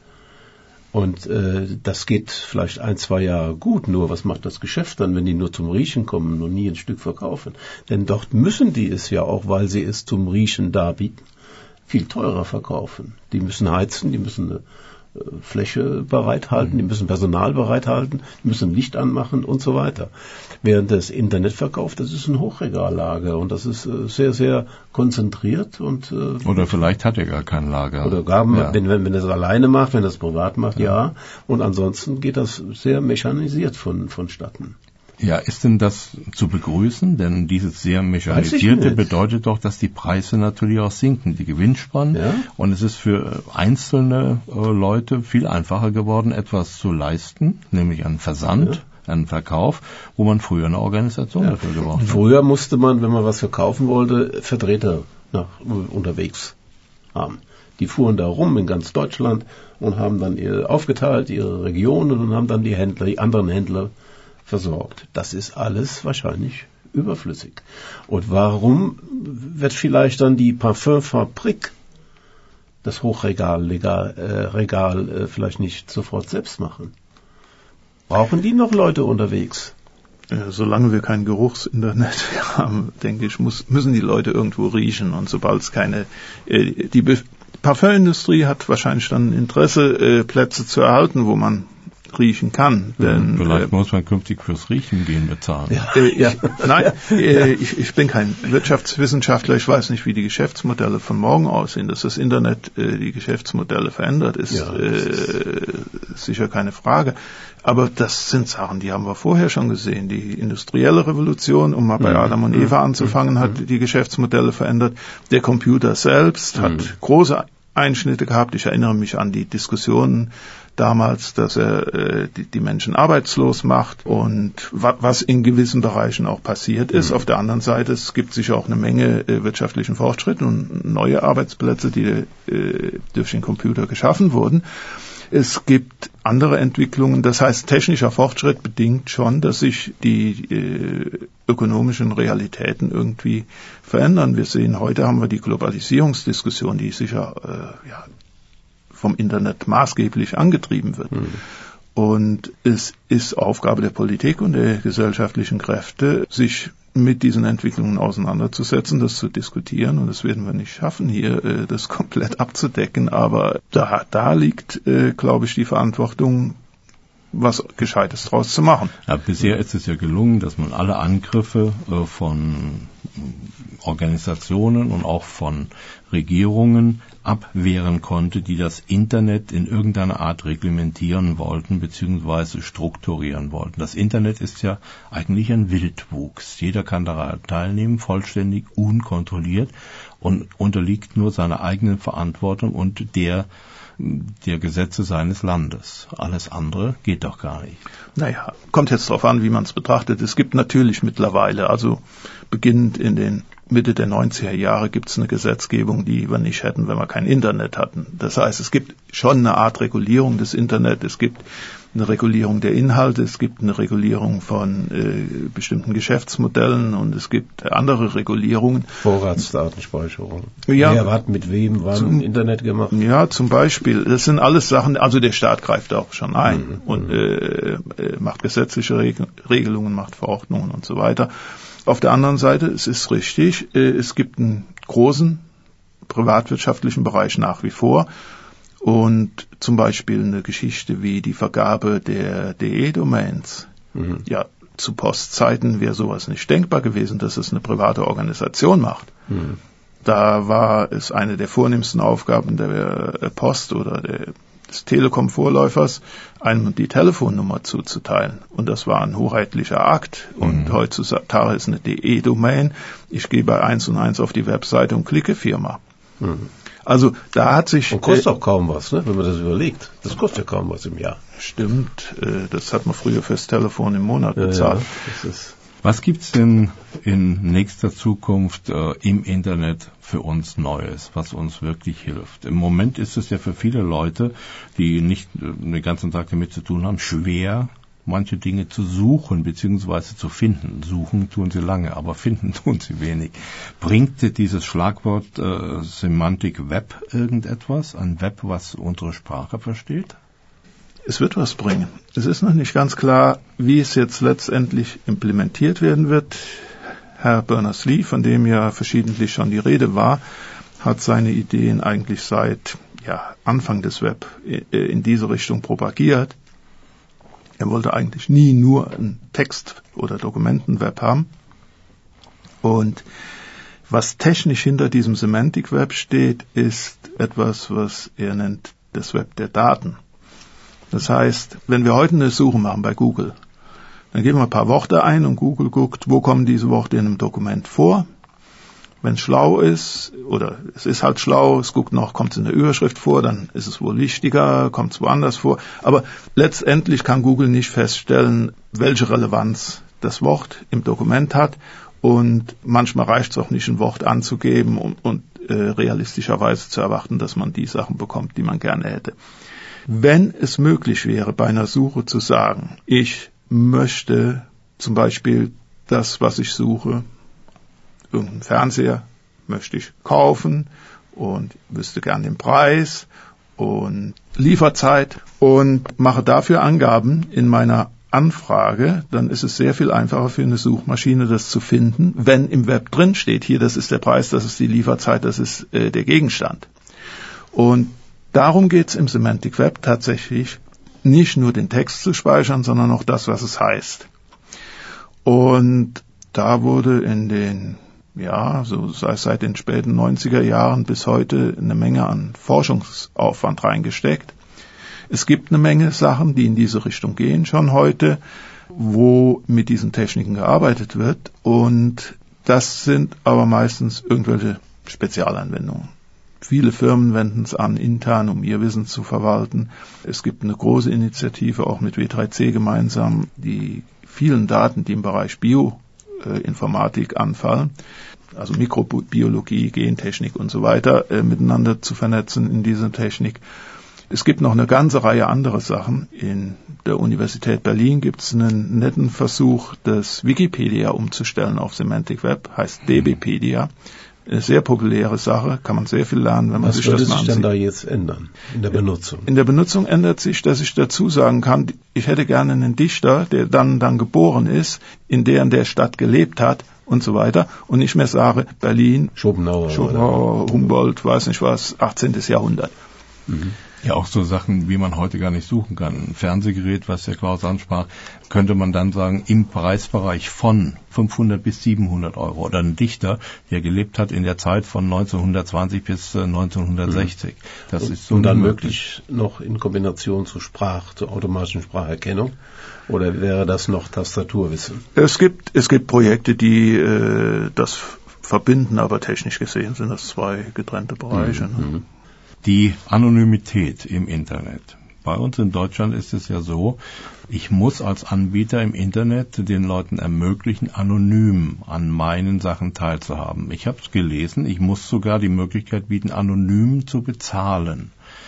Und äh, das geht vielleicht ein, zwei Jahre gut, nur was macht das Geschäft dann, wenn die nur zum Riechen kommen und nie ein Stück verkaufen? Denn dort müssen die es ja auch, weil sie es zum Riechen darbieten, viel teurer verkaufen. Die müssen heizen, die müssen eine Fläche bereithalten, die müssen Personal bereithalten, die müssen Licht anmachen und so weiter. Während das Internetverkauf, das ist ein Hochregallager und das ist äh, sehr, sehr konzentriert und äh, oder vielleicht hat er gar kein Lager. Oder gar, ja. wenn, wenn, wenn er es alleine macht, wenn er es privat macht, ja. ja. Und ansonsten geht das sehr mechanisiert von, vonstatten. Ja, ist denn das zu begrüßen? Denn dieses sehr mechanisierte bedeutet doch, dass die Preise natürlich auch sinken, die Gewinnspannen. Ja. Und es ist für einzelne äh, Leute viel einfacher geworden, etwas zu leisten, nämlich einen Versand, ja. einen Verkauf, wo man früher eine Organisation ja. dafür gebraucht hat. Früher musste man, wenn man was verkaufen wollte, Vertreter nach, unterwegs haben. Die fuhren da rum in ganz Deutschland und haben dann ihre, aufgeteilt ihre Regionen und haben dann die Händler, die anderen Händler versorgt. Das ist alles wahrscheinlich überflüssig. Und warum wird vielleicht dann die Parfümfabrik das Hochregal legal, äh, Regal äh, vielleicht nicht sofort selbst machen? Brauchen die noch Leute unterwegs? Ja, solange wir kein Geruchsinternet haben, denke ich, muss, müssen die Leute irgendwo riechen. Und sobald es keine... Äh, die Be- Parfümindustrie hat wahrscheinlich dann Interesse, äh, Plätze zu erhalten, wo man riechen kann. Denn, Vielleicht äh, muss man künftig fürs Riechen gehen bezahlen. Ja, äh, ja, nein, äh, ich, ich bin kein Wirtschaftswissenschaftler. Ich weiß nicht, wie die Geschäftsmodelle von morgen aussehen. Dass das Internet äh, die Geschäftsmodelle verändert, ist, ja, äh, ist sicher keine Frage. Aber das sind Sachen, die haben wir vorher schon gesehen. Die industrielle Revolution, um mal bei Adam und Eva anzufangen, hat die Geschäftsmodelle verändert. Der Computer selbst hat mhm. große Einschnitte gehabt. Ich erinnere mich an die Diskussionen damals, dass er äh, die, die Menschen arbeitslos macht und wa- was in gewissen Bereichen auch passiert ist. Mhm. Auf der anderen Seite, es gibt sicher auch eine Menge äh, wirtschaftlichen Fortschritt und neue Arbeitsplätze, die äh, durch den Computer geschaffen wurden. Es gibt andere Entwicklungen. Das heißt, technischer Fortschritt bedingt schon, dass sich die äh, ökonomischen Realitäten irgendwie verändern. Wir sehen, heute haben wir die Globalisierungsdiskussion, die sicher äh, ja, vom Internet maßgeblich angetrieben wird. Mhm. Und es ist Aufgabe der Politik und der gesellschaftlichen Kräfte, sich mit diesen Entwicklungen auseinanderzusetzen, das zu diskutieren. Und das werden wir nicht schaffen, hier das komplett abzudecken. Aber da, da liegt, äh, glaube ich, die Verantwortung, was Gescheites draus zu machen. Ja, bisher ist es ja gelungen, dass man alle Angriffe äh, von Organisationen und auch von Regierungen abwehren konnte, die das Internet in irgendeiner Art reglementieren wollten bzw. strukturieren wollten. Das Internet ist ja eigentlich ein Wildwuchs. Jeder kann daran teilnehmen, vollständig unkontrolliert und unterliegt nur seiner eigenen Verantwortung und der der Gesetze seines Landes. Alles andere geht doch gar nicht. Naja, kommt jetzt darauf an, wie man es betrachtet. Es gibt natürlich mittlerweile, also beginnend in den Mitte der neunziger Jahre gibt es eine Gesetzgebung, die wir nicht hätten, wenn wir kein Internet hatten. Das heißt, es gibt schon eine Art Regulierung des Internet, es gibt eine Regulierung der Inhalte, es gibt eine Regulierung von äh, bestimmten Geschäftsmodellen und es gibt andere Regulierungen. Vorratsdatenspeicherung. Ja. Wer hat mit wem wann im Internet gemacht? Ja, zum Beispiel. Das sind alles Sachen, also der Staat greift auch schon ein mhm. und äh, macht gesetzliche Reg- Regelungen, macht Verordnungen und so weiter. Auf der anderen Seite, es ist richtig, äh, es gibt einen großen privatwirtschaftlichen Bereich nach wie vor. Und zum Beispiel eine Geschichte wie die Vergabe der D E-Domains. Mhm. Ja, zu Postzeiten wäre sowas nicht denkbar gewesen, dass es eine private Organisation macht. Mhm. Da war es eine der vornehmsten Aufgaben der Post oder der, des Telekom-Vorläufers, einem die Telefonnummer zuzuteilen. Und das war ein hoheitlicher Akt. Mhm. Und heutzutage ist eine D E-Domain. Ich gehe bei eins und eins auf die Webseite und klicke Firma. Mhm. Also da hat sich... Und kostet äh, auch kaum was, ne, wenn man das überlegt. Das kostet ja kaum was im Jahr. Stimmt, äh, das hat man früher fürs Telefon im Monat ja, bezahlt. Ja, das ist was gibt's denn in nächster Zukunft äh, im Internet für uns Neues, was uns wirklich hilft? Im Moment ist es ja für viele Leute, die nicht äh, den ganzen Tag damit zu tun haben, schwer, manche Dinge zu suchen bzw. zu finden. Suchen tun sie lange, aber finden tun sie wenig. Bringt dieses Schlagwort äh, Semantik Web irgendetwas? Ein Web, was unsere Sprache versteht? Es wird was bringen. Es ist noch nicht ganz klar, wie es jetzt letztendlich implementiert werden wird. Herr Berners-Lee, von dem ja verschiedentlich schon die Rede war, hat seine Ideen eigentlich seit ja, Anfang des Web in diese Richtung propagiert. Er wollte eigentlich nie nur ein Text- oder Dokumentenweb haben. Und was technisch hinter diesem Semantic Web steht, ist etwas, was er nennt das Web der Daten. Das heißt, wenn wir heute eine Suche machen bei Google, dann geben wir ein paar Worte ein und Google guckt, wo kommen diese Worte in einem Dokument vor. Wenn es schlau ist, oder es ist halt schlau, es guckt noch, kommt es in der Überschrift vor, dann ist es wohl wichtiger, kommt es woanders vor. Aber letztendlich kann Google nicht feststellen, welche Relevanz das Wort im Dokument hat. Und manchmal reicht es auch nicht, ein Wort anzugeben und, und äh, realistischerweise zu erwarten, dass man die Sachen bekommt, die man gerne hätte. Wenn es möglich wäre, bei einer Suche zu sagen, ich möchte zum Beispiel das, was ich suche, irgendeinen Fernseher möchte ich kaufen und wüsste gern den Preis und Lieferzeit und mache dafür Angaben in meiner Anfrage, dann ist es sehr viel einfacher für eine Suchmaschine, das zu finden, wenn im Web drin steht, hier, das ist der Preis, das ist die Lieferzeit, das ist äh, der Gegenstand. Und darum geht es im Semantic Web tatsächlich, nicht nur den Text zu speichern, sondern auch das, was es heißt. Und da wurde in den, ja, so sei es seit den späten neunziger Jahren bis heute eine Menge an Forschungsaufwand reingesteckt. Es gibt eine Menge Sachen, die in diese Richtung gehen schon heute, wo mit diesen Techniken gearbeitet wird. Und das sind aber meistens irgendwelche Spezialanwendungen. Viele Firmen wenden es an, intern, um ihr Wissen zu verwalten. Es gibt eine große Initiative, auch mit W drei C gemeinsam, die vielen Daten, die im Bereich Bioinformatik anfallen, also Mikrobiologie, Gentechnik und so weiter, äh, miteinander zu vernetzen in dieser Technik. Es gibt noch eine ganze Reihe anderer Sachen. In der Universität Berlin gibt es einen netten Versuch, das Wikipedia umzustellen auf Semantic Web, heißt DBpedia. Eine sehr populäre Sache, kann man sehr viel lernen, wenn man Was sich das mal ansieht. Was würde sich denn da jetzt ändern in der Benutzung? In der Benutzung ändert sich, dass ich dazu sagen kann, ich hätte gerne einen Dichter, der dann dann geboren ist, in der in der Stadt gelebt hat und so weiter, und nicht mehr sage Berlin, Schopenhauer, Schopenhauer Humboldt, weiß nicht was, achtzehnten Jahrhundert. Mhm. Ja, auch so Sachen, wie man heute gar nicht suchen kann. Ein Fernsehgerät, was der Klaus ansprach, könnte man dann sagen, im Preisbereich von fünfhundert bis siebenhundert Euro. Oder ein Dichter, der gelebt hat in der Zeit von neunzehnhundertzwanzig bis neunzehnhundertsechzig. Das und, ist so und dann möglich noch in Kombination zu Sprach, zur automatischen Spracherkennung? Oder wäre das noch Tastaturwissen? Es gibt, es gibt Projekte, die äh, das verbinden, aber technisch gesehen sind das zwei getrennte Bereiche. Mhm. Ne? Die Anonymität im Internet. Bei uns in Deutschland ist es ja so, ich muss als Anbieter im Internet den Leuten ermöglichen, anonym an meinen Sachen teilzuhaben. Ich habe es gelesen, ich muss sogar die Möglichkeit bieten, anonym zu bezahlen.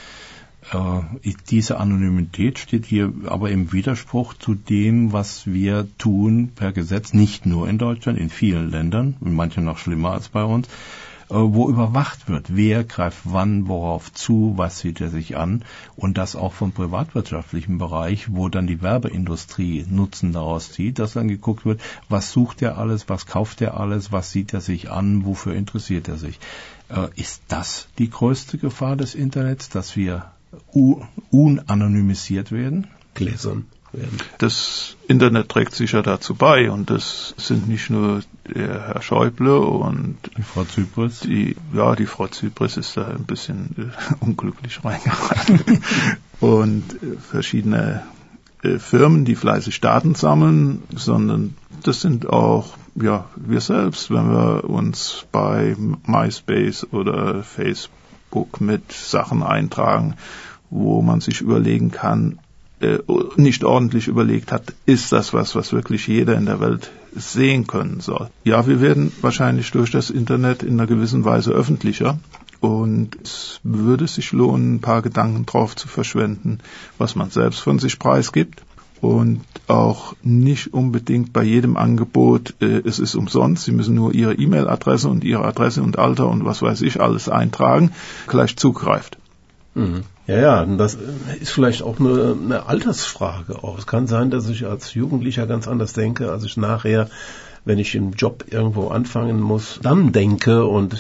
Äh, diese Anonymität steht hier aber im Widerspruch zu dem, was wir tun per Gesetz, nicht nur in Deutschland, in vielen Ländern, in manchen noch schlimmer als bei uns, wo überwacht wird, wer greift wann, worauf zu, was sieht er sich an, und das auch vom privatwirtschaftlichen Bereich, wo dann die Werbeindustrie Nutzen daraus zieht, dass dann geguckt wird, was sucht er alles, was kauft er alles, was sieht er sich an, wofür interessiert er sich. Äh, ist das die größte Gefahr des Internets, dass wir u- unanonymisiert werden? Gläsern werden. Das Internet trägt sicher dazu bei, und das sind nicht nur der Herr Schäuble und die Frau Zypris. Die, ja, die Frau Zypris ist da ein bisschen äh, unglücklich reingeraten. und äh, verschiedene äh, Firmen, die fleißig Daten sammeln, sondern das sind auch, ja, wir selbst, wenn wir uns bei MySpace oder Facebook mit Sachen eintragen, wo man sich überlegen kann, nicht ordentlich überlegt hat, ist das was, was wirklich jeder in der Welt sehen können soll. Ja, wir werden wahrscheinlich durch das Internet in einer gewissen Weise öffentlicher, und es würde sich lohnen, ein paar Gedanken drauf zu verschwenden, was man selbst von sich preisgibt, und auch nicht unbedingt bei jedem Angebot, äh, es ist umsonst, Sie müssen nur Ihre E-Mail-Adresse und Ihre Adresse und Alter und was weiß ich alles eintragen, gleich zugreift. Mhm. Ja, ja, das ist vielleicht auch eine, eine Altersfrage auch. Es kann sein, dass ich als Jugendlicher ganz anders denke, als ich nachher, wenn ich im Job irgendwo anfangen muss, dann denke, und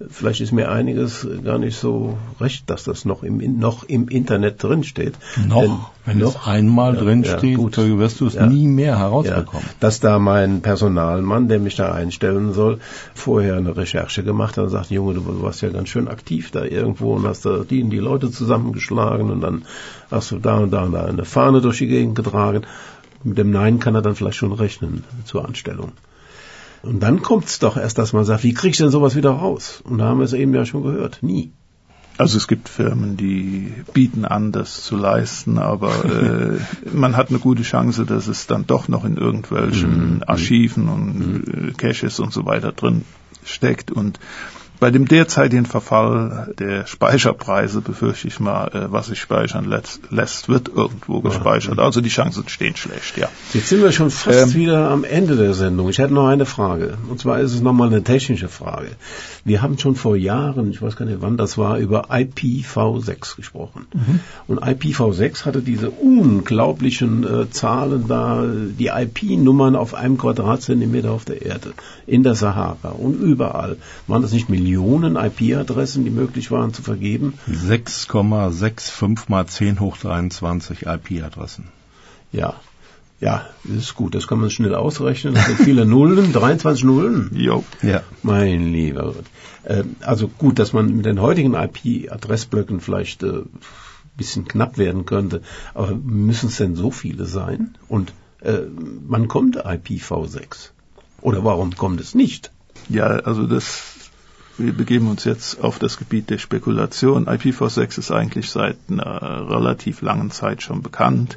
Vielleicht ist mir einiges gar nicht so recht, dass das noch im, noch im Internet drinsteht. Noch? Denn, wenn noch, es einmal ja, drinsteht, ja, so wirst du es ja, nie mehr herausbekommen. Ja, dass da mein Personalmann, der mich da einstellen soll, vorher eine Recherche gemacht hat und sagt, Junge, du warst ja ganz schön aktiv da irgendwo und hast da die und die Leute zusammengeschlagen und dann hast du da und da und da eine Fahne durch die Gegend getragen. Mit dem Nein kann er dann vielleicht schon rechnen zur Anstellung. Und dann kommt's doch erst, dass man sagt, wie krieg ich denn sowas wieder raus? Und da haben wir es eben ja schon gehört, nie. Also es gibt Firmen, die bieten an, das zu leisten, aber äh, man hat eine gute Chance, dass es dann doch noch in irgendwelchen mhm. Archiven und äh, Caches und so weiter drin steckt. Und bei dem derzeitigen Verfall der Speicherpreise befürchte ich mal, äh, was sich speichern lässt, lässt, wird irgendwo gespeichert. Also die Chancen stehen schlecht, ja. Jetzt sind wir schon fast ähm, wieder am Ende der Sendung. Ich hätte noch eine Frage. Und zwar ist es nochmal eine technische Frage. Wir haben schon vor Jahren, ich weiß gar nicht wann das war, über I P v sechs gesprochen. Mhm. Und I P v sechs hatte diese unglaublichen äh, Zahlen da, die I P-Nummern auf einem Quadratzentimeter auf der Erde, in der Sahara und überall. Waren das nicht Millionen I P-Adressen, die möglich waren zu vergeben? sechs Komma fünfundsechzig mal zehn hoch dreiundzwanzig I P-Adressen. Ja, ja, das ist gut. Das kann man schnell ausrechnen. Das sind viele Nullen, dreiundzwanzig Nullen. Jo. Ja. Mein lieber Gott. Äh, also gut, dass man mit den heutigen I P-Adressblöcken vielleicht ein äh, bisschen knapp werden könnte. Aber müssen es denn so viele sein? Und äh, wann kommt I P v sechs? Oder warum kommt es nicht? Ja, also das... Wir begeben uns jetzt auf das Gebiet der Spekulation. I P v sechs ist eigentlich seit einer relativ langen Zeit schon bekannt.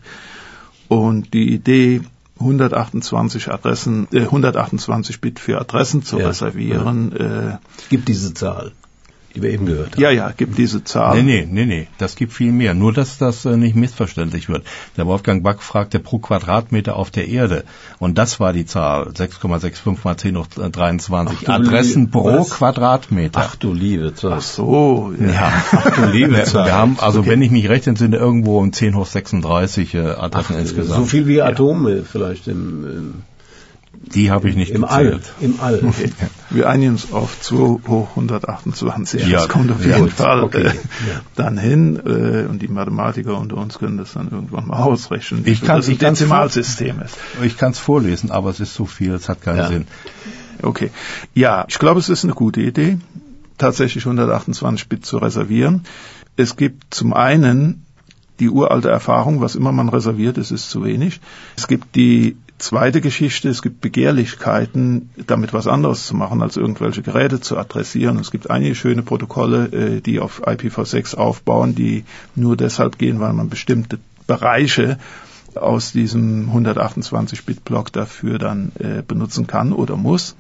Und die Idee, hundertachtundzwanzig Adressen, äh, hundertachtundzwanzig Bit für Adressen zu ja, reservieren. Ja. Äh, gibt diese Zahl, die wir eben gehört haben. Ja, ja, gibt diese Zahl. Nee, nee, nee, nee, das gibt viel mehr. Nur, dass das äh, nicht missverständlich wird. Der Wolfgang Back fragte pro Quadratmeter auf der Erde. Und das war die Zahl, sechs Komma fünfundsechzig mal zehn hoch dreiundzwanzig Ach, Adressen pro was? Quadratmeter. Ach du liebe Zeit. Ach so, ja. ja. Ach du liebe Zeit. Wir haben, also okay. Wenn ich mich recht entsinne, irgendwo um zehn hoch sechsunddreißig äh, Adressen Ach, insgesamt. So viel wie Atome ja. vielleicht im... im Die habe ich nicht Im gezählt. All. Im All. Okay. Wir einigen uns auf zwei hoch hundertachtundzwanzig. Ja. Das kommt auf jeden ja. Fall okay. äh, ja. dann hin. Äh, und die Mathematiker unter uns können das dann irgendwann mal ausrechnen. Ich kann das ein Dezimalsystem ist. Ich kann es vorlesen, aber es ist so viel, es hat keinen ja. Sinn. Okay. Ja, ich glaube, es ist eine gute Idee, tatsächlich hundertachtundzwanzig Bit zu reservieren. Es gibt zum einen die uralte Erfahrung, was immer man reserviert, es ist zu wenig. Es gibt die zweite Geschichte, es gibt Begehrlichkeiten, damit was anderes zu machen, als irgendwelche Geräte zu adressieren. Es gibt einige schöne Protokolle, die auf I P v sechs aufbauen, die nur deshalb gehen, weil man bestimmte Bereiche aus diesem hundertachtundzwanzig Bit Block dafür dann äh, benutzen kann oder muss.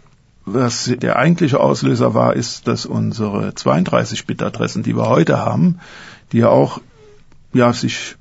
Was der eigentliche Auslöser war, ist, dass unsere zweiunddreißig Bit Adressen, die wir heute haben, die ja auch ja, sich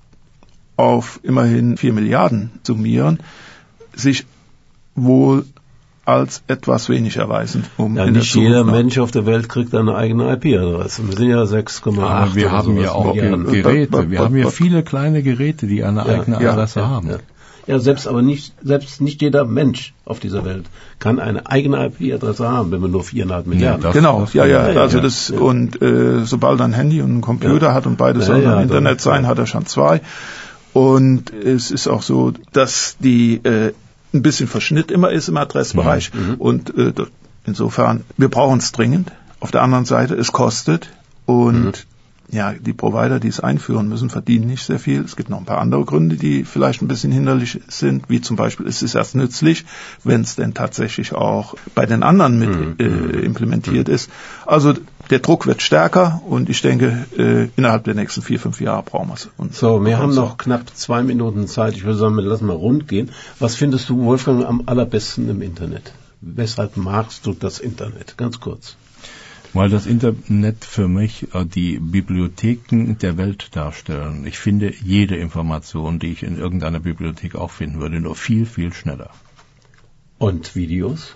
auf immerhin vier Milliarden summieren, sich wohl als etwas wenig erweisen. Um ja, in nicht der jeder Mensch auf der Welt kriegt eine eigene I P-Adresse. Wir sind ja sechs Komma acht. Wir haben ja auch Ge- Geräte. Wir haben ja viele kleine Geräte, die eine ja, eigene ja, Adresse ja, haben. Ja. ja, selbst aber nicht, selbst nicht jeder Mensch auf dieser Welt kann eine eigene I P-Adresse haben, wenn man nur viereinhalb Milliarden. Ja, genau, das ja, ja, ja, also das, ja. und, äh, sobald er ein Handy und einen Computer ja. hat und beide sollen ja, ja, im Internet sein, hat er schon zwei. Und es ist auch so, dass die äh, ein bisschen Verschnitt immer ist im Adressbereich. Mhm. Und äh, insofern, wir brauchen es dringend. Auf der anderen Seite, es kostet. Und mhm. ja, die Provider, die es einführen müssen, verdienen nicht sehr viel. Es gibt noch ein paar andere Gründe, die vielleicht ein bisschen hinderlich sind, wie zum Beispiel, es ist erst nützlich, wenn es denn tatsächlich auch bei den anderen mit mhm. äh, implementiert mhm. ist. Also der Druck wird stärker und ich denke, äh, innerhalb der nächsten vier, fünf Jahre brauchen wir es. So, wir haben noch knapp zwei Minuten Zeit. Ich würde sagen, wir lassen mal rund gehen. Was findest du, Wolfgang, am allerbesten im Internet? Weshalb magst du das Internet? Ganz kurz. Weil das Internet für mich äh, die Bibliotheken der Welt darstellen. Ich finde jede Information, die ich in irgendeiner Bibliothek auch finden würde, nur viel, viel schneller. Und Videos?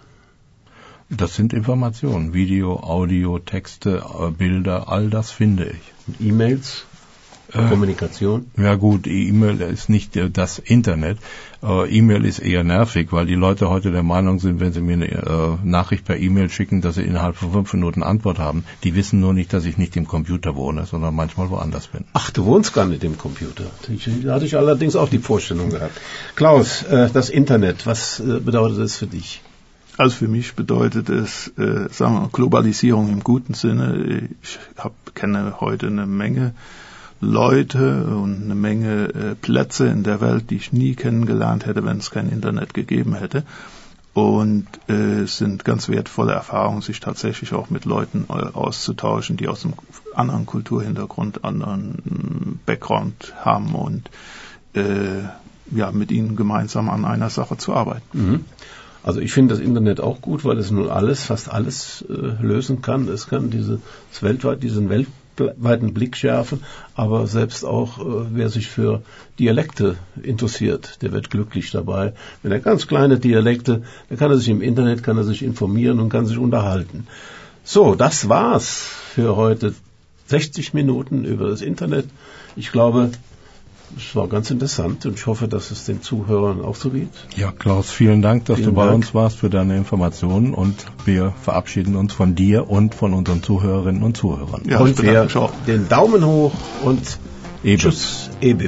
Das sind Informationen. Video, Audio, Texte, äh, Bilder, all das finde ich. Und E-Mails? Äh, Kommunikation? Ja gut, E-Mail ist nicht äh, das Internet. Äh, E-Mail ist eher nervig, weil die Leute heute der Meinung sind, wenn sie mir eine äh, Nachricht per E-Mail schicken, dass sie innerhalb von fünf Minuten Antwort haben. Die wissen nur nicht, dass ich nicht im Computer wohne, sondern manchmal woanders bin. Ach, du wohnst gar nicht im Computer. Da hatte ich allerdings auch die Vorstellung gehabt. Klaus, äh, das Internet, was äh, bedeutet das für dich? Also für mich bedeutet es, äh, sagen wir, Globalisierung im guten Sinne. Ich hab, kenne heute eine Menge Leute und eine Menge äh, Plätze in der Welt, die ich nie kennengelernt hätte, wenn es kein Internet gegeben hätte. Und äh, es sind ganz wertvolle Erfahrungen, sich tatsächlich auch mit Leuten äh, auszutauschen, die aus einem anderen Kulturhintergrund, anderen Background haben und äh, ja, mit ihnen gemeinsam an einer Sache zu arbeiten. Mhm. Also ich finde das Internet auch gut, weil es nun alles, fast alles äh, lösen kann. Es kann diese, das weltweit, diesen weltweiten Blick schärfen, aber selbst auch, äh, wer sich für Dialekte interessiert, der wird glücklich dabei. Wenn er ganz kleine Dialekte, dann kann er sich im Internet, kann er sich informieren und kann sich unterhalten. So, das war's für heute. sechzig Minuten über das Internet. Ich glaube, es war ganz interessant und ich hoffe, dass es den Zuhörern auch so geht. Ja, Klaus, vielen Dank, dass vielen du bei Dank. uns warst für deine Informationen und wir verabschieden uns von dir und von unseren Zuhörerinnen und Zuhörern. Ja, und wir den Daumen hoch und Ebib. Tschüss, Ebib.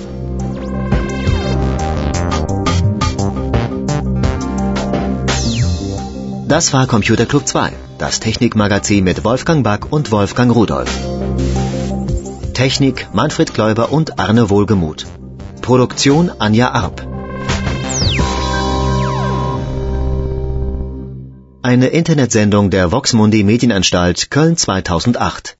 Das war Computer Club zwei, das Technikmagazin mit Wolfgang Back und Wolfgang Rudolf. Technik Manfred Kläuber und Arne Wohlgemuth. Produktion Anja Arp. Eine Internetsendung der Vox Mundi Medienanstalt Köln zweitausendacht.